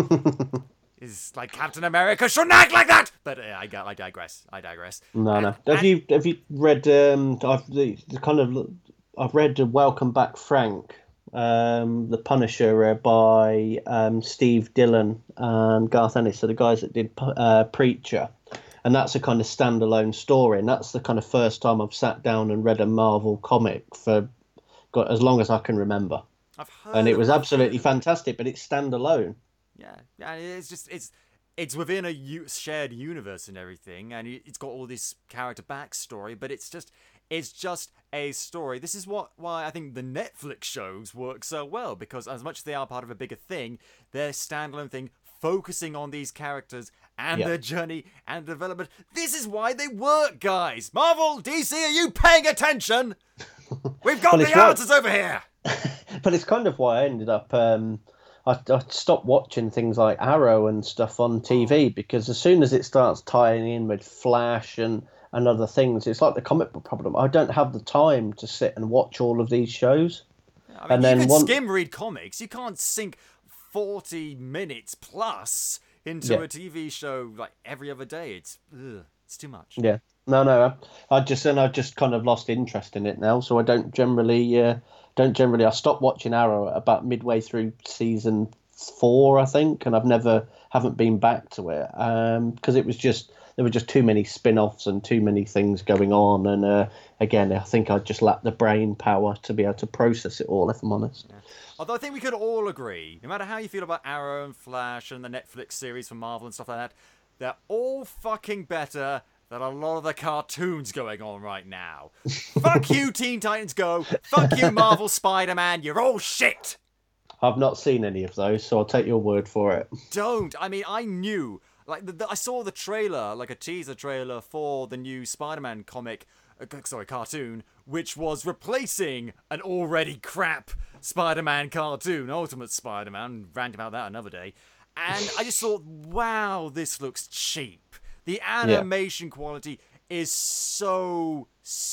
it's like Captain America shouldn't act like that. But uh, I, I digress. I digress. No, And- no. Have and- you have you read? Um, I've the, the kind of I've read Welcome Back, Frank, um, the Punisher uh, by um, Steve Dillon and Garth Ennis, so the guys that did uh, Preacher, and that's a kind of standalone story, and that's the kind of first time I've sat down and read a Marvel comic for God, as long as I can remember, I've heard and it of- was I've heard absolutely of- fantastic. But it's standalone. Yeah, yeah. It's just it's it's within a u- shared universe and everything, and it- it's got all this character backstory. But it's just it's just a story. This is what why I think the Netflix shows work so well, because as much as they are part of a bigger thing, they're standalone thing, focusing on these characters and Yeah. their journey and development. This is why they work, guys. Marvel, D C, are you paying attention? We've got Well, the it's right. answers over here. But it's kind of why I ended up. Um, I, I stopped watching things like Arrow and stuff on T V, because as soon as it starts tying in with Flash and, and other things, it's like the comic book problem. I don't have the time to sit and watch all of these shows. I mean, And you then can one- skim read comics. You can't sink forty minutes plus into Yeah. a T V show like every other day. It's ugh, it's too much. Yeah, no, no. I, I just and I just kind of lost interest in it now, so I don't generally uh, don't generally. I stopped watching Arrow at about midway through season four, I think, and I've never haven't been back to it because it was just there were just too many spin-offs and too many things going on, and uh, again, I think I just lacked the brain power to be able to process it all. If I'm honest. Although I think we could all agree, no matter how you feel about Arrow and Flash and the Netflix series from Marvel and stuff like that, they're all fucking better than a lot of the cartoons going on right now. Fuck you, Teen Titans Go. Fuck you, Marvel Spider-Man. You're all shit. I've not seen any of those, so I'll take your word for it. Don't. I mean, I knew. Like, the, the, I saw the trailer, like a teaser trailer for the new Spider-Man comic, uh, sorry, cartoon, which was replacing an already crap Spider-Man cartoon, Ultimate Spider-Man. Rant about that another day. And I just thought, wow, this looks cheap. The animation quality is so,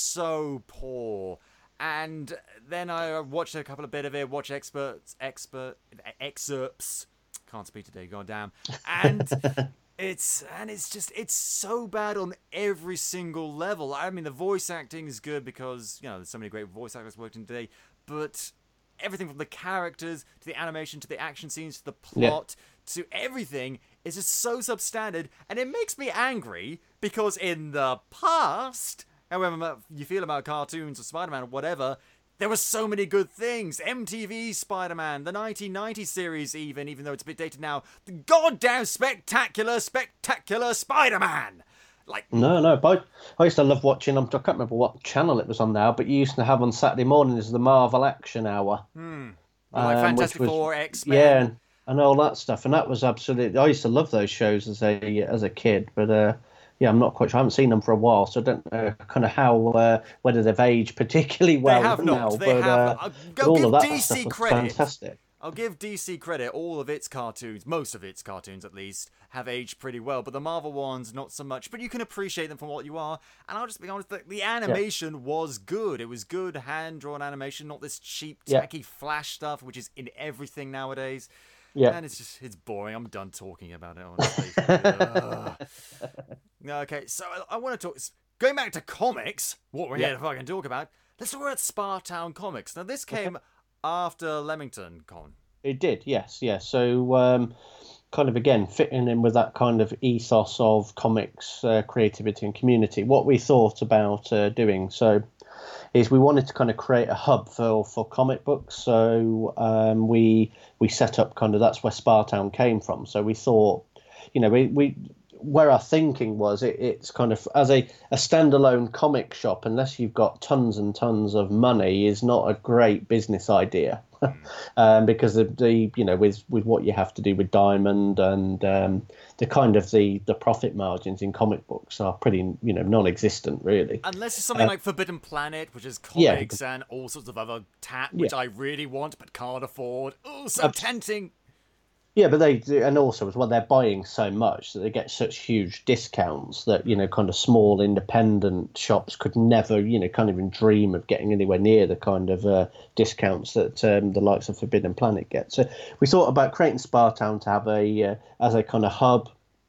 so poor. And then I watched a couple of bit of it, watched experts, expert excerpts can't speak today, goddamn. And it's and it's just it's so bad on every single level. I mean, the voice acting is good because you know there's so many great voice actors working today, but everything from the characters to the animation to the action scenes to the plot yeah. to everything is just so substandard, and it makes me angry because in the past, however you feel about cartoons or Spider-Man or whatever, there were so many good things. M T V Spider-Man, the nineteen ninety series even, even though it's a bit dated now. The goddamn spectacular, spectacular Spider-Man! Like No, no, but I used to love watching, I can't remember what channel it was on now, but you used to have on Saturday mornings the Marvel Action Hour. Hmm. Like um, Fantastic was, Four, X-Men. Yeah, and, and all that stuff. And that was absolutely, I used to love those shows as a as a kid, but... uh Yeah, I'm not quite sure. I haven't seen them for a while, so I don't know kind of how, uh, whether they've aged particularly well they have now. Not. They but, have uh, I'll but go all give of that D C stuff was credit. fantastic. I'll give D C credit. All of its cartoons, most of its cartoons at least, have aged pretty well. But the Marvel ones, not so much. But you can appreciate them for what you are. And I'll just be honest, the, the animation yeah. was good. It was good hand-drawn animation, not this cheap, tacky yeah. Flash stuff, which is in everything nowadays. Yeah. And it's just, it's boring. I'm done talking about it, honestly. Okay, so I, I want to talk, going back to comics, what we're yeah. here to fucking talk about, let's talk about Spartown Comics. Now, this came okay. after Leamington Con. It did, yes, yes. So, um, kind of, again, fitting in with that kind of ethos of comics, uh, creativity and community. What we thought about uh, doing, so... is we wanted to kind of create a hub for, for comic books. So um, we we set up kind of, that's where Spartown came from. So we thought, you know, we, we where our thinking was, it, it's kind of, as a, a standalone comic shop, unless you've got tons and tons of money, is not a great business idea. um, because the, the you know with with what you have to do with Diamond and um, the kind of the the profit margins in comic books are pretty you know non-existent really. Unless it's something uh, like Forbidden Planet, which is comics yeah. and all sorts of other tat, which yeah. I really want but can't afford. Oh, so Abs- tempting. Yeah, but they do, and also as well, they're buying so much that they get such huge discounts that, you know, kind of small independent shops could never, you know, can't even dream of getting anywhere near the kind of uh, discounts that um, the likes of Forbidden Planet get. So we thought about creating Spartown to have a, uh, as a kind of hub,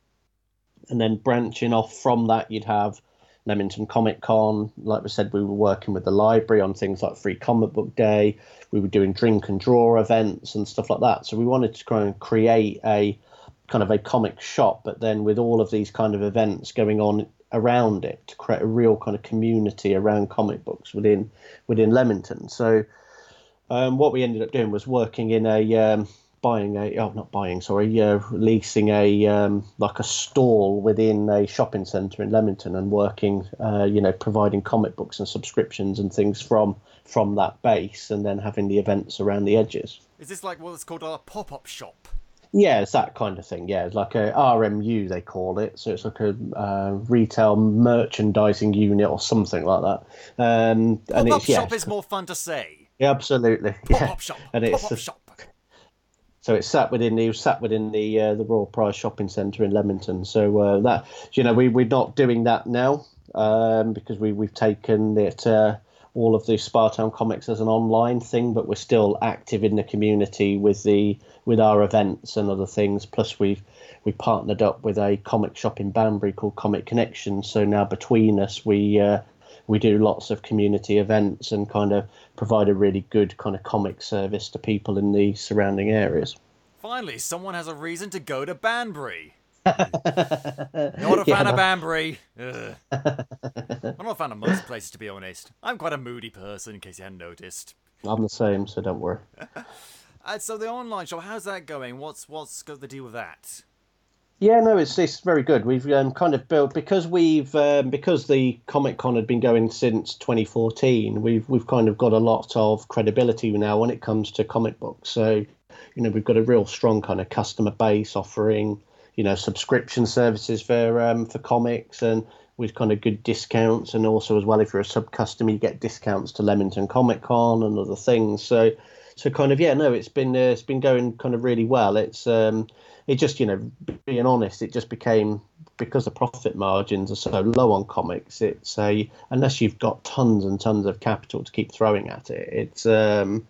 and then branching off from that, you'd have Leamington Comic Con. Like we said, we were working with the library on things like Free Comic Book Day. We were doing drink and draw events and stuff like that. So we wanted to try and create a kind of a comic shop, but then with all of these kind of events going on around it to create a real kind of community around comic books within within Leamington. So um, what we ended up doing was working in a um, buying a oh not buying sorry uh, leasing a um, like a stall within a shopping centre in Leamington and working uh, you know providing comic books and subscriptions and things from from that base, and then having the events around the edges. Is this like what's called a pop-up shop? Yeah, it's that kind of thing. Yeah, it's like a R M U they call it. So it's like a uh, retail merchandising unit or something like that. Um, pop-up and it's, yeah, shop is more fun to say. Yeah, absolutely. Pop-up yeah. shop. And it's pop-up the, shop. So it's sat within the sat within the uh, the Royal Prize Shopping Centre in Leamington. So uh, that you know we we're not doing that now um, because we we've taken it. Uh, all of the Spartown Comics as an online thing, but we're still active in the community with the with our events and other things. Plus, we've we partnered up with a comic shop in Banbury called Comic Connection. So now between us, we uh, we do lots of community events and kind of provide a really good kind of comic service to people in the surrounding areas. Finally, someone has a reason to go to Banbury. Not a fan yeah. of Banbury. Ugh. I'm not a fan of most places, to be honest. I'm quite a moody person, in case you hadn't noticed. I'm the same, so don't worry. uh, so the online shop, how's that going? What's what's got the deal with that? Yeah, no, it's it's very good. We've um, kind of built because we've um, because the Comic Con had been going since twenty fourteen. We've we've kind of got a lot of credibility now when it comes to comic books. So, you know, we've got a real strong kind of customer base offering, you know, subscription services for um, for comics, and with kind of good discounts, and also as well, if you're a sub customer, you get discounts to Leamington Comic Con and other things. So, so kind of yeah, no, it's been uh, it's been going kind of really well. It's um, it just you know, being honest, it just became, because the profit margins are so low on comics. It's a unless you've got tons and tons of capital to keep throwing at it, it's um,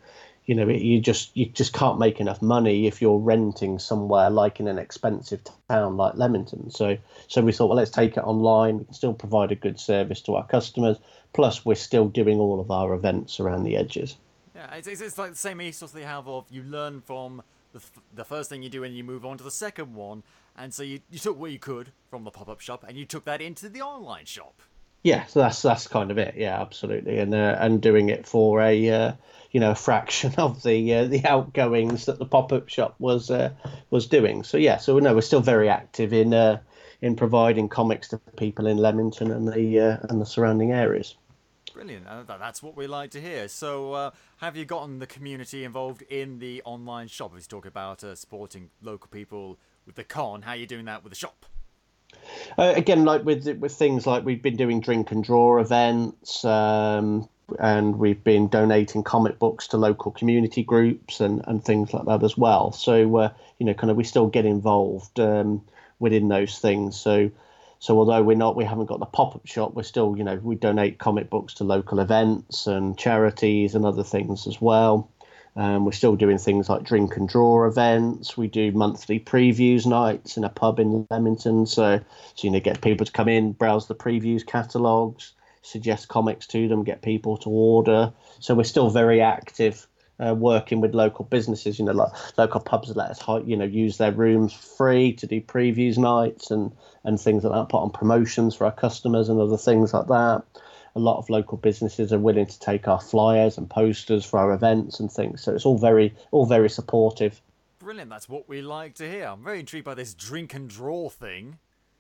you know, you just you just can't make enough money if you're renting somewhere like in an expensive town like Leamington. So so we thought, well, let's take it online. We can still provide a good service to our customers. Plus, we're still doing all of our events around the edges. Yeah, it's, it's, it's like the same ethos they have of you learn from the, f- the first thing you do and you move on to the second one. And so you, you took what you could from the pop-up shop and you took that into the online shop. Yeah, so that's that's kind of it. Yeah, absolutely, and uh, and doing it for a uh, you know a fraction of the uh, the outgoings that the pop-up shop was uh, was doing. So yeah, so no, we're still very active in uh, in providing comics to people in Leamington and the uh, and the surrounding areas. Brilliant. Uh, that's what we like to hear. So uh, have you gotten the community involved in the online shop? If you talk about uh, supporting local people with the con, how are you doing that with the shop? Uh, again, like with with things like we've been doing drink and draw events, um, and we've been donating comic books to local community groups and, and things like that as well. So uh, you know, kind of we still get involved um, within those things. So so although we're not, we haven't got the pop-up shop, we're still, you know, we donate comic books to local events and charities and other things as well. Um, we're still doing things like drink and draw events. We do monthly previews nights in a pub in Leamington. So, so you know, get people to come in, browse the previews catalogues, suggest comics to them, get people to order. So we're still very active uh, working with local businesses. You know, like local pubs let us, you know, use their rooms free to do previews nights and, and things like that, put on promotions for our customers and other things like that. A lot of local businesses are willing to take our flyers and posters for our events and things. So it's all very, all very supportive. Brilliant. That's what we like to hear. I'm very intrigued by this drink and draw thing.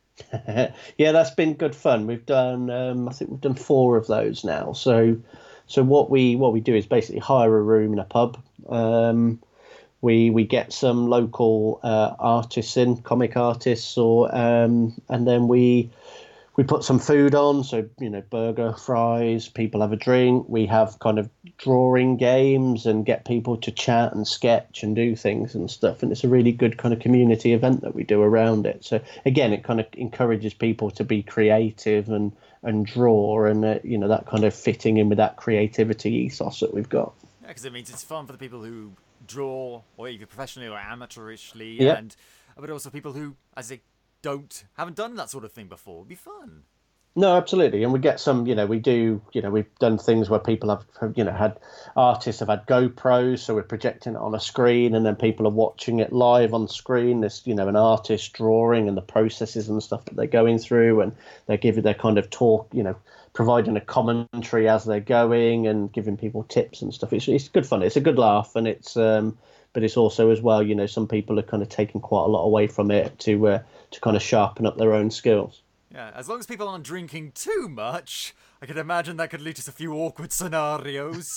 Yeah, that's been good fun. We've done, um, I think we've done four of those now. So, so what we what we do is basically hire a room in a pub. Um, we we get some local uh, artists in, comic artists, or um, and then we. We put some food on, so, you know, burger, fries, people have a drink. We have kind of drawing games and get people to chat and sketch and do things and stuff. And it's a really good kind of community event that we do around it. So, again, it kind of encourages people to be creative and, and draw and, uh, you know, that kind of fitting in with that creativity ethos that we've got. Yeah, because it means it's fun for the people who draw, or either professionally or amateurishly, yeah. and but also people who, as they don't haven't done that sort of thing before. It'd be fun. No, absolutely, and we get some. You know, we do. You know, we've done things where people have, you know, had artists have had GoPros, so we're projecting it on a screen, and then people are watching it live on screen. There's, you know, an artist drawing and the processes and stuff that they're going through, and they're giving their kind of talk. You know, providing a commentary as they're going and giving people tips and stuff. It's it's good fun. It's a good laugh, and it's. Um, But it's also as well, you know, some people are kind of taking quite a lot away from it to uh, to kind of sharpen up their own skills. Yeah, as long as people aren't drinking too much, I can imagine that could lead to a few awkward scenarios.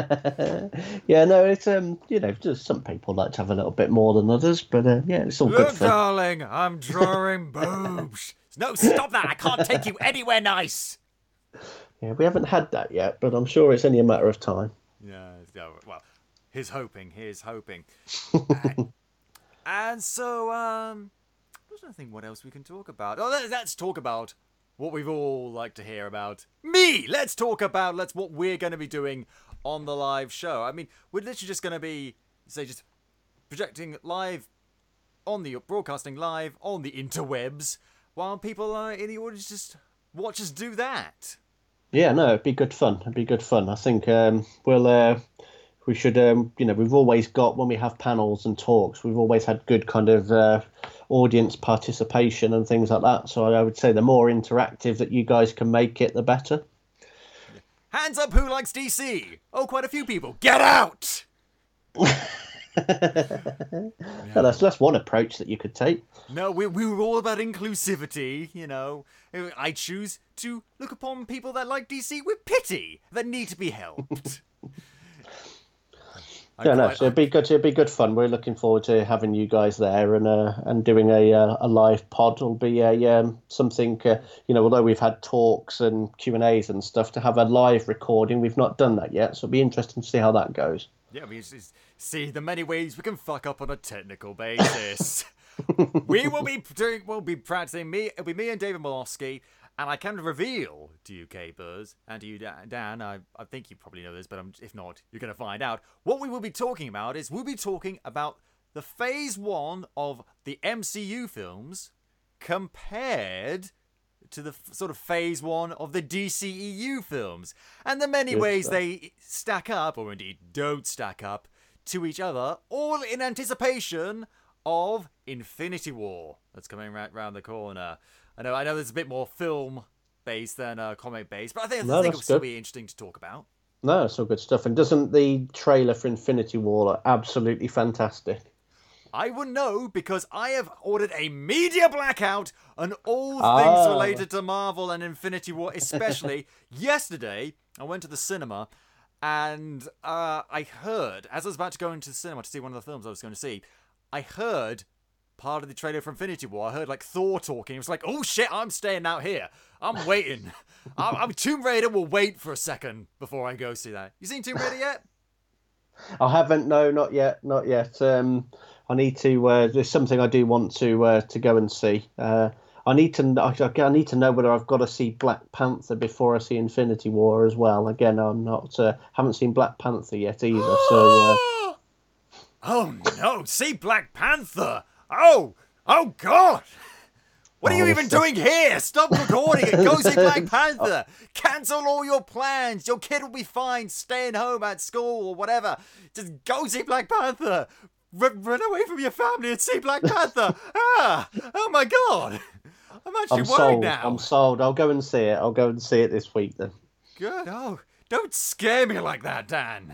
Yeah, no, it's um, you know, just some people like to have a little bit more than others, but uh, yeah, it's all Look, good fun. darling, I'm drawing boobs. No, stop that! I can't take you anywhere nice. Yeah, we haven't had that yet, but I'm sure it's only a matter of time. Yeah, yeah well. Here's hoping, here's hoping. and, and so, um, there's nothing what else we can talk about. Oh, let's, let's talk about what we've all liked to hear about. Me! Let's talk about let's what we're going to be doing on the live show. I mean, we're literally just going to be, say, just projecting live on the, broadcasting live on the interwebs while people uh, in the audience just watch us do that. Yeah, no, it'd be good fun. It'd be good fun. I think um, we'll... Uh... We should, um, you know, we've always got, when we have panels and talks, we've always had good kind of uh, audience participation and things like that. So I would say the more interactive that you guys can make it, the better. Hands up, who likes D C? Oh, quite a few people. Get out! Yeah. Well, that's, that's one approach that you could take. No, we, we were all about inclusivity, you know. I choose to look upon people that like D C with pity, that need to be helped. Yeah, no, so it'd be good. It'd be good fun. We're looking forward to having you guys there and uh, and doing a uh, a live pod. It'll be a um, something uh, you know. Although we've had talks and Q and A's and stuff, to have a live recording, we've not done that yet. So it'll be interesting to see how that goes. Yeah, we just see the many ways we can fuck up on a technical basis. we will be doing. We'll be practicing. Me, it'll be me and David Molosky, And I can reveal to you, Capers, and to you, Dan, I, I think you probably know this, but I'm, if not, you're going to find out. What we will be talking about is we'll be talking about the Phase one of the M C U films compared to the f- sort of Phase one of the D C E U films. And the many Good ways stuff. they stack up, or indeed don't stack up, to each other, all in anticipation of Infinity War that's coming right round the corner. I know, I know, there's a bit more film based than uh, comic based, but I think, No, I think that's it'll still good. be interesting to talk about. No, it's all good stuff. And doesn't the trailer for Infinity War look absolutely fantastic? I would know because I have ordered a media blackout on all Ah. things related to Marvel and Infinity War, especially. Yesterday, I went to the cinema and uh, I heard, as I was about to go into the cinema to see one of the films I was going to see, I heard part of the trailer for Infinity War. I heard like Thor talking. It was like, oh shit, I'm staying out here. I'm waiting. I'm, I'm Tomb Raider will wait for a second before I go see that. You seen Tomb Raider yet? I haven't. No, not yet. Not yet. Um, I need to. Uh, there's something I do want to uh, to go and see. Uh, I need to. I, I need to know whether I've got to see Black Panther before I see Infinity War as well. Again, I'm not. Uh, haven't seen Black Panther yet either. So. Uh, Oh no, see Black Panther! Oh! Oh god! What are you Oh, even so- doing here? Stop recording it! Go see Black Panther! Cancel all your plans! Your kid will be fine staying home at school or whatever. Just go see Black Panther! R- run away from your family and see Black Panther! Ah! Oh my god! I'm actually I'm worried sold. now. I'm sold. I'll go and see it. I'll go and see it this week then. Good. Oh, don't scare me like that, Dan.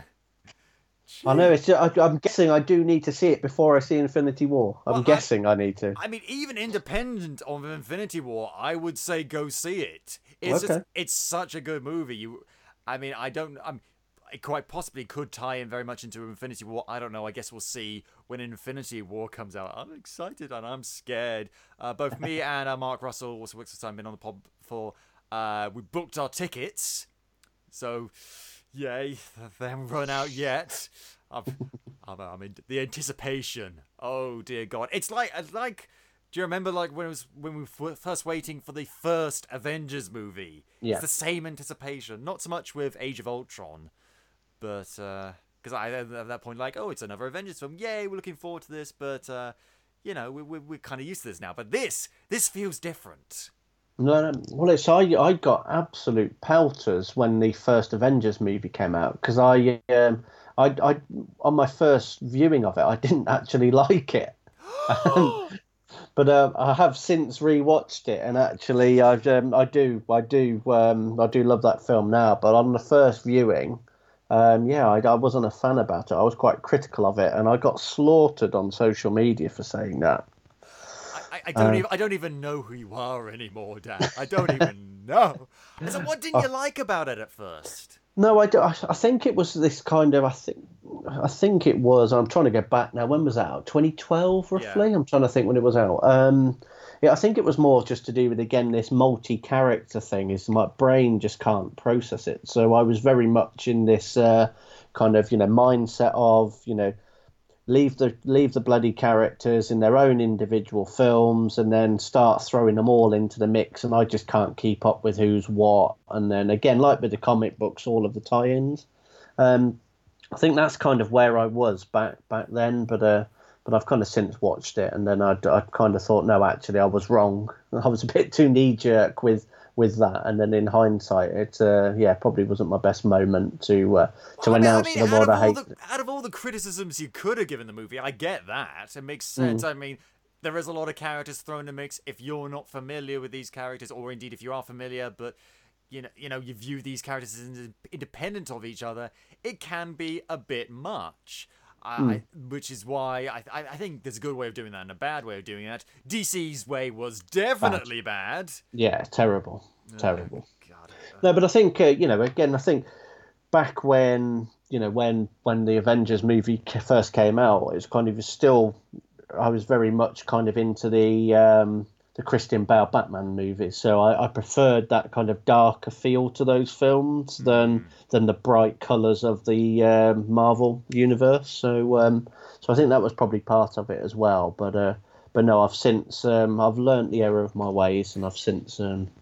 I know. It's. I, I'm guessing I do need to see it before I see Infinity War. I'm Well, I- guessing I, need to. I mean, even independent of Infinity War, I would say go see it. It's Okay. just, it's such a good movie. You, I mean, I don't, I'm, it quite possibly could tie in very much into Infinity War. I don't know. I guess we'll see when Infinity War comes out. I'm excited and I'm scared. Uh, both me and uh, Mark Russell, also works for time, been on the pod before. Uh, we booked our tickets, so yay, they haven't run out yet. I'm, I'm, I'm in the anticipation. Oh dear God! It's like, it's like. Do you remember, like when it was when we were first waiting for the first Avengers movie? Yeah. It's the same anticipation. Not so much with Age of Ultron, but because I at that point like, oh, it's another Avengers film. Yay, we're looking forward to this. But uh, you know, we, we we're kind of used to this now. But this this feels different. No, no. Well, it's I. I got absolute pelters when the first Avengers movie came out because I, um, I, I, on my first viewing of it, I didn't actually like it. But um, I have since rewatched it, and actually, I um, I do, I do, um, I do love that film now. But on the first viewing, um, yeah, I, I wasn't a fan about it. I was quite critical of it, and I got slaughtered on social media for saying that. I, I don't Uh, even I don't even know who you are anymore, Dan. I don't even know. So what didn't you like about it at first? No, I, do, I, I think it was this kind of. I think, I think it was. I'm trying to go back now. When was that out? twenty twelve, roughly. Yeah. I'm trying to think when it was out. Um, yeah, I think it was more just to do with again this multi-character thing. Is my brain just can't process it. So I was very much in this uh, kind of you know mindset of you know. Leave the leave the bloody characters in their own individual films, and then start throwing them all into the mix. And I just can't keep up with who's what. And then again, like with the comic books, all of the tie-ins. Um, I think that's kind of where I was back back then. But uh, but I've kind of since watched it, and then I I kind of thought, no, actually, I was wrong. I was a bit too knee jerk with. with that, and then in hindsight, it uh, yeah probably wasn't my best moment to uh, to Well, I mean- announce I to mean, the out world of I all hate. the, out of all the criticisms you could have given the movie, I get that. It makes sense. Mm. I mean, there is a lot of characters thrown in the mix. If you're not familiar with these characters, or indeed if you are familiar, but you know, you know, you view these characters as independent of each other, it can be a bit much. Mm. I, which is why I, I I think there's a good way of doing that and a bad way of doing that. D C's way was definitely bad. Yeah, terrible, terrible. God. No, but I think uh, you know, again, I think back when you know when when the Avengers movie ca- first came out, it was kind of still I was very much kind of into the um, the Christian Bale Batman movies, so I, I preferred that kind of darker feel to those films than than the bright colours of the um, Marvel universe. So um, so I think that was probably part of it as well. But uh, but no, I've since um, I've learnt the error of my ways, and I've since. Um,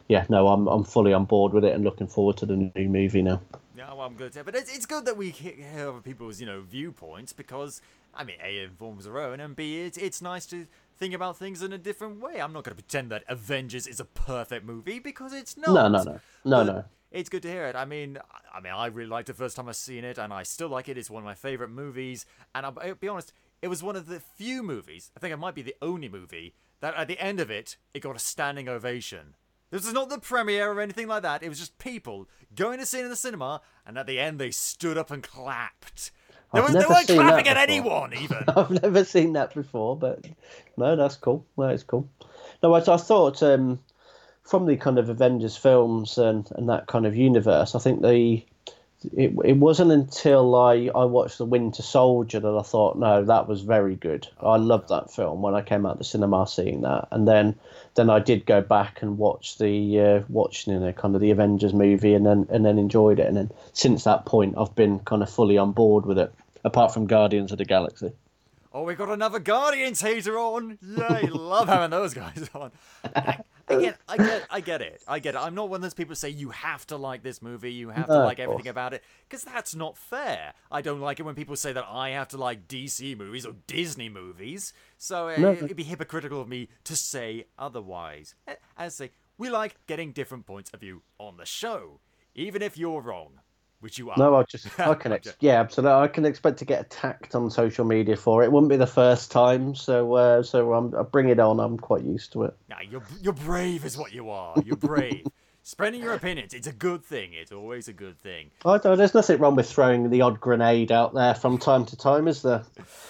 yeah, no, I'm I'm fully on board with it and looking forward to the new movie now. Yeah, well, I'm good. But it's, it's good that we hear other people's, you know, viewpoints because, I mean, A, it informs our own, and B, it's, it's nice to think about things in a different way. I'm not going to pretend that Avengers is a perfect movie because it's not. No, no, no. No, but no. It's good to hear it. I mean, I mean, I really liked it the first time I seen it, and I still like it. It's one of my favorite movies. And I'll, I'll be honest, it was one of the few movies, I think it might be the only movie, that at the end of it, it got a standing ovation. This is not the premiere or anything like that. It was just people going to see it in the cinema, and at the end they stood up and clapped. They, I've was, they never weren't seen clapping that at before. anyone, even. I've never seen that before, but no, that's cool. No, it's cool. No, I, I thought um, from the kind of Avengers films and, and that kind of universe, I think the it it wasn't until I, I watched The Winter Soldier that I thought, no, that was very good. I loved that film when I came out of the cinema seeing that, and then then I did go back and watch the uh, watch you know kind of the Avengers movie, and then and then enjoyed it, and then since that point I've been kind of fully on board with it. Apart from Guardians of the Galaxy. Oh, we got another Guardians hater on! Yay, love having those guys on. I, I get, I get, I get it. I get it. I'm not one of those people who say you have to like this movie, you have to No, like of everything course. about it, because that's not fair. I don't like it when people say that I have to like D C movies or Disney movies. So uh, No. it'd be hypocritical of me to say otherwise. Eh, As I say, we like getting different points of view on the show, even if you're wrong. Which you are. No, I just I can ex- yeah, absolutely. I can expect to get attacked on social media for it. It wouldn't be the first time, so uh, so I'm, I bring it on. I'm quite used to it. Nah, you're you're brave, is what you are. You're brave. Spreading your opinions, it's a good thing. It's always a good thing. I don't, there's nothing wrong with throwing the odd grenade out there from time to time, is there?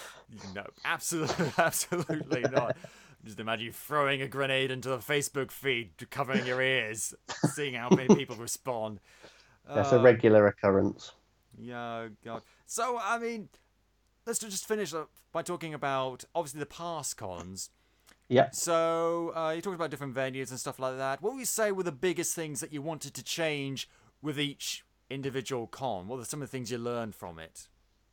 No, absolutely, absolutely not. Just imagine you throwing a grenade into the Facebook feed, covering your ears, seeing how many people respond. That's Uh, a regular occurrence. Yeah, God. So, I mean, let's just finish up by talking about, obviously, the past cons. Yeah. So, uh, you talked about different venues and stuff like that. What would you say were the biggest things that you wanted to change with each individual con? What are some of the things you learned from it?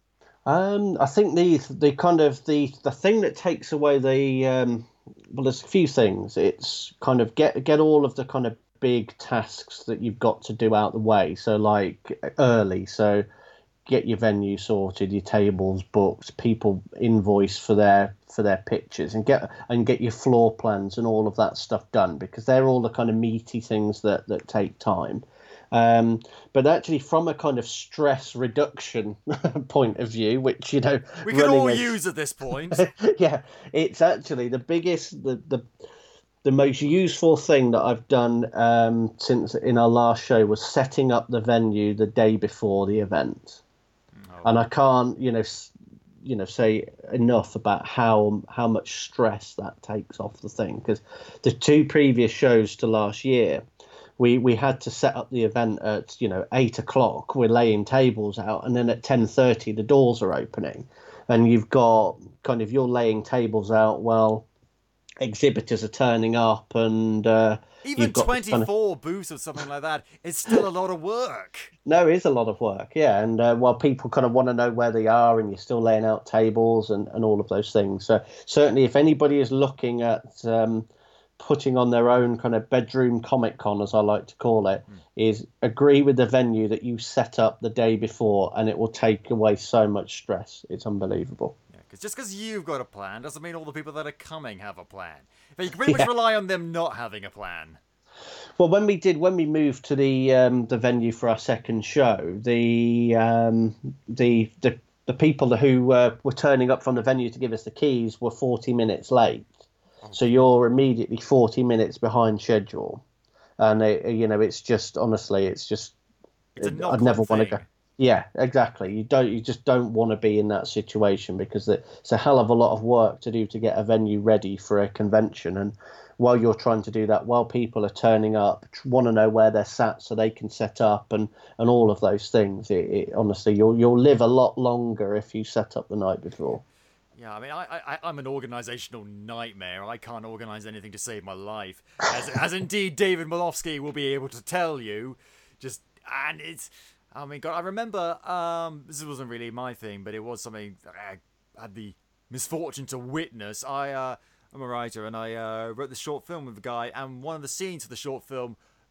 Um, I think the the kind of the the thing that takes away the um, well, there's a few things. It's kind of get get all of the kind of big tasks that you've got to do out the way. So like early, so get your venue sorted, your tables booked, people invoice for their for their pictures, and get and get your floor plans and all of that stuff done, because they're all the kind of meaty things that that take time. Um, but actually, from a kind of stress reduction point of view, which you know We can all running a- use at this point. yeah, it's actually the biggest, the the the most useful thing that I've done um, since in our last show was setting up the venue the day before the event, Oh. and I can't, you know, s- you know, say enough about how how much stress that takes off the thing, because the two previous shows to last year, we we had to set up the event at you know eight o'clock. We're laying tables out, and then at ten thirty the doors are opening, and you've got kind of you're laying tables out while exhibitors are turning up, and uh, Even you've got kind of- twenty-four booths or something like that is still a lot of work. No, it is a lot of work, yeah. And uh, while people kind of want to know where they are, and you're still laying out tables and, and all of those things. So certainly, if anybody is looking at um, putting on their own kind of bedroom Comic Con, as I like to call it, mm. is agree with the venue that you set up the day before, and it will take away so much stress. It's unbelievable. Because just because you've got a plan doesn't mean all the people that are coming have a plan. But you can pretty much Yeah. rely on them not having a plan. Well, when we did, when we moved to the um, the venue for our second show, the um, the the the people who uh, were turning up from the venue to give us the keys were forty minutes late. So you're immediately forty minutes behind schedule, and it, you know it's just honestly, it's just It's a I'd not never fun want to thing. go. Yeah, exactly. You don't. You just don't want to be in that situation, because it's a hell of a lot of work to do to get a venue ready for a convention. And while you're trying to do that, while people are turning up, want to know where they're sat so they can set up and, and all of those things, it, it, honestly, you'll you'll live a lot longer if you set up the night before. Yeah, I mean, I, I, I'm an organisational nightmare. I can't organise anything to save my life, as, as indeed David Malofsky will be able to tell you. Just and it's, I mean, God, I remember um, this wasn't really my thing, but it was something that I had the misfortune to witness. I, uh, I'm a writer, and I uh, wrote this short film with a guy, and one of the scenes of the short film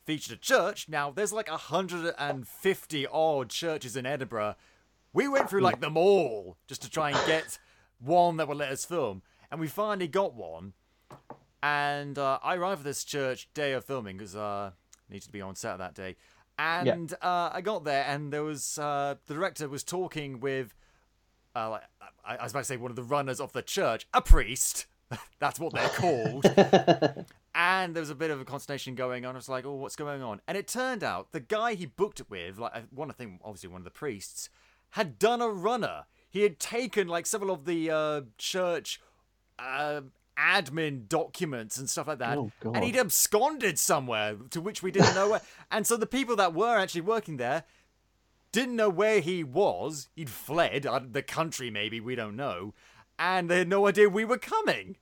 featured a church. Now, there's like one hundred fifty odd churches in Edinburgh. We went through like them all just to try and get one that would let us film. And we finally got one. And uh, I arrived at this church day of filming because uh, I needed to be on set that day. And yeah. uh, I got there, and there was uh, the director was talking with, uh, like, I, I was about to say one of the runners of the church, a priest. That's what they're called. And there was a bit of a consternation going on. I was like, oh, what's going on? And it turned out the guy he booked it with, like one, I think, obviously one of the priests, had done a runner. He had taken like several of the uh, church uh, admin documents and stuff like that, oh, and he'd absconded somewhere to which we didn't know where. And so the people that were actually working there didn't know where he was. He'd fled out of the country, maybe, we don't know, and they had no idea we were coming.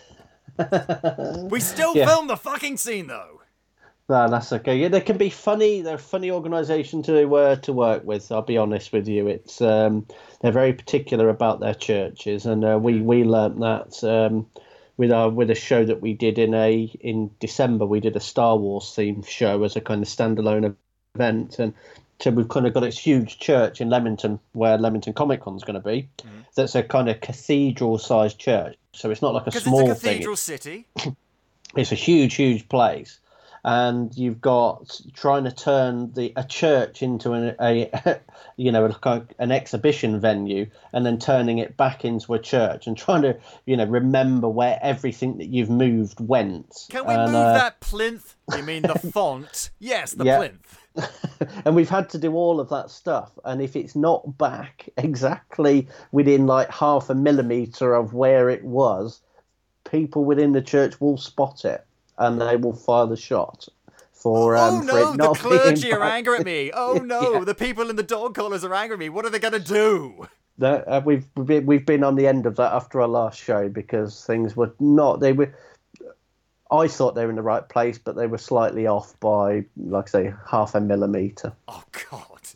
We still yeah. filmed the fucking scene though. No, that's okay. Yeah, they can be funny. They're a funny organisation to uh, to work with. I'll be honest with you. It's um, they're very particular about their churches, and uh, we we learnt that um, with our with a show that we did in a in December. We did a Star Wars themed show as a kind of standalone event, and so we've kind of got this huge church in Leamington where Leamington Comic Con's going to be. Mm-hmm. That's a kind of cathedral-sized church, so it's not like a small it's a cathedral thing. city. It's a huge, huge place. And you've got trying to turn the a church into an, a, you know, like a, an exhibition venue, and then turning it back into a church, and trying to, you know, remember where everything that you've moved went. Can we and, move uh, that plinth? You mean the font? Yes, the yeah. plinth. And we've had to do all of that stuff, and if it's not back exactly within like half a millimetre of where it was, people within the church will spot it. And they will fire the shot for. Um, oh no! for it not the clergy being are angry at me. Oh no! yeah. The people in the dog collars are angry at me. What are they going to do? The, uh, we've we've been on the end of that after our last show because things were not. They were. I thought they were in the right place, but they were slightly off by, like I say, half a millimetre. Oh God!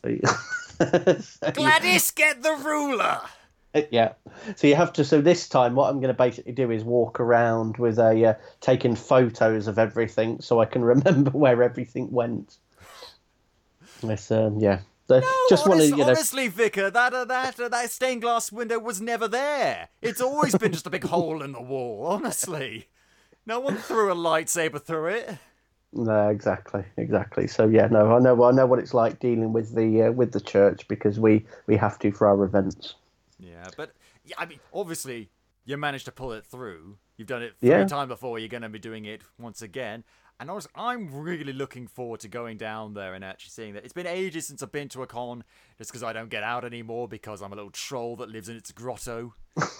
so, Gladys, get the ruler. Yeah, so you have to. So this time, what I'm going to basically do is walk around with a uh, taking photos of everything, so I can remember where everything went. It's, um, yeah, so no, just honest, wanted, you know, honestly, Vicar, that uh, that uh, that stained glass window was never there. It's always been just a big hole in the wall. Honestly, no one threw a lightsaber through it. No, exactly, exactly. So yeah, no, I know, I know what it's like dealing with the uh, with the church because we we have to for our events. Yeah, but yeah, I mean, obviously, you managed to pull it through. You've done it three yeah. times before. You're going to be doing it once again. And honestly, I'm really looking forward to going down there and actually seeing that. It's been ages since I've been to a con, just because I don't get out anymore because I'm a little troll that lives in its grotto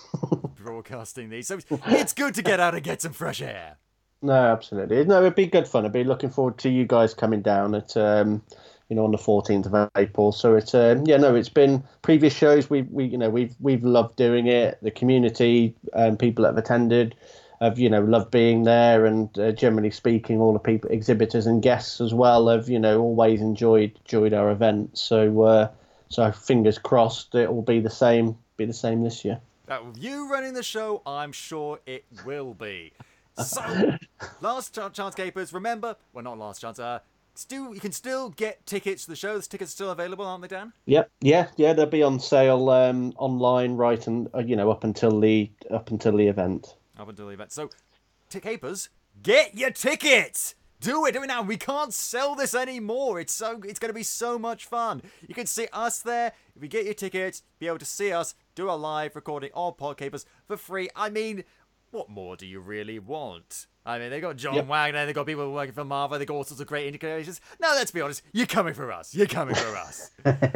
broadcasting these. So it's good to get out and get some fresh air. No, absolutely. No, it'd be good fun. I'd be looking forward to you guys coming down at... Um... you know, on the fourteenth of April. So it's, um, yeah, no, it's been previous shows. We, we, you know, we've, we've loved doing it. The community, um, people that have attended have, you know, loved being there. And uh, generally speaking, all the people, exhibitors and guests as well have, you know, always enjoyed, enjoyed our event. So, uh, so fingers crossed it will be the same, be the same this year. Uh, with you running the show, I'm sure it will be. So, last ch- chance capers, remember, well, not last chance, uh, Still, you can still get tickets to the show. The tickets are still available, aren't they, Dan? Yep, yeah, yeah. They'll be on sale um, online, right, and uh, you know, up until the up until the event. Up until the event. So, t- capers, get your tickets. Do it, do it now. We can't sell this anymore. It's so, it's going to be so much fun. You can see us there. If you get your tickets, be able to see us do a live recording of Podcapers for free. I mean, what more do you really want? I mean, they've got John yep. Wagner, they've got people working for Marvel, they've got all sorts of great integrations. No, let's be honest, you're coming for us. You're coming for us.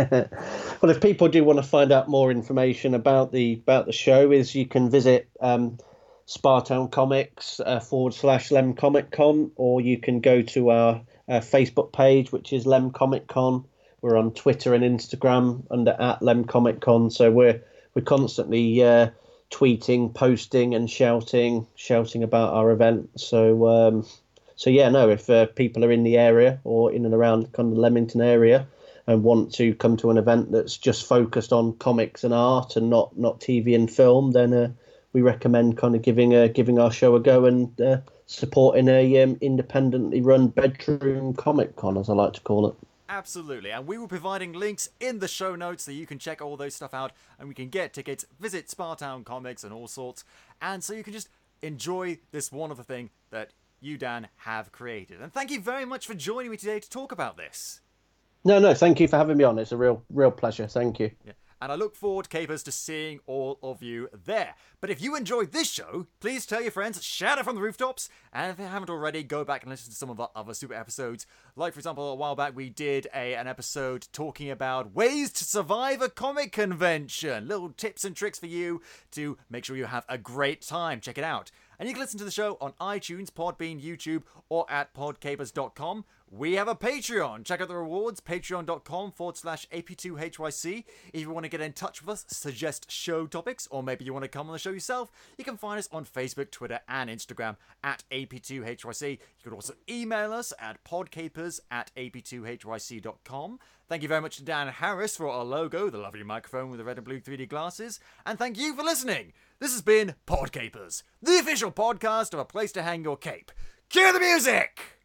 Well, if people do want to find out more information about the about the show, is you can visit um, Spartown Comics uh, forward slash Lem Comic Con, or you can go to our uh, Facebook page, which is Lem Comic Con. We're on Twitter and Instagram under at Lem Comic Con, so we're we're constantly uh, tweeting, posting, and shouting, shouting about our event. So, um, so yeah, no. If uh, people are in the area or in and around kind of the Leamington area and want to come to an event that's just focused on comics and art and not not T V and film, then uh, we recommend kind of giving uh, giving our show a go and uh, supporting a um, independently run bedroom comic con, as I like to call it. Absolutely, and we will be providing links in the show notes so you can check all those stuff out, and we can get tickets, visit Spartown Comics and all sorts, and so you can just enjoy this wonderful thing that you, Dan, have created. And thank you very much for joining me today to talk about this. No, no, thank you for having me on. It's a real, real pleasure. Thank you. Yeah. And I look forward, Capers, to seeing all of you there. But if you enjoyed this show, please tell your friends, shout it from the rooftops, and if they haven't already, go back and listen to some of our other super episodes. Like, for example, a while back we did a an episode talking about ways to survive a comic convention. Little tips and tricks for you to make sure you have a great time. Check it out. And you can listen to the show on iTunes, Podbean, YouTube, or at podcapers dot com. We have a Patreon. Check out the rewards, patreon.com forward slash AP2HYC. If you want to get in touch with us, suggest show topics, or maybe you want to come on the show yourself, you can find us on Facebook, Twitter, and Instagram at A P two H Y C. You can also email us at podcapers at A P two H Y C dot com. Thank you very much to Dan Harris for our logo, the lovely microphone with the red and blue three D glasses. And thank you for listening. This has been Podcapers, the official podcast of A Place to Hang Your Cape. Cue the music!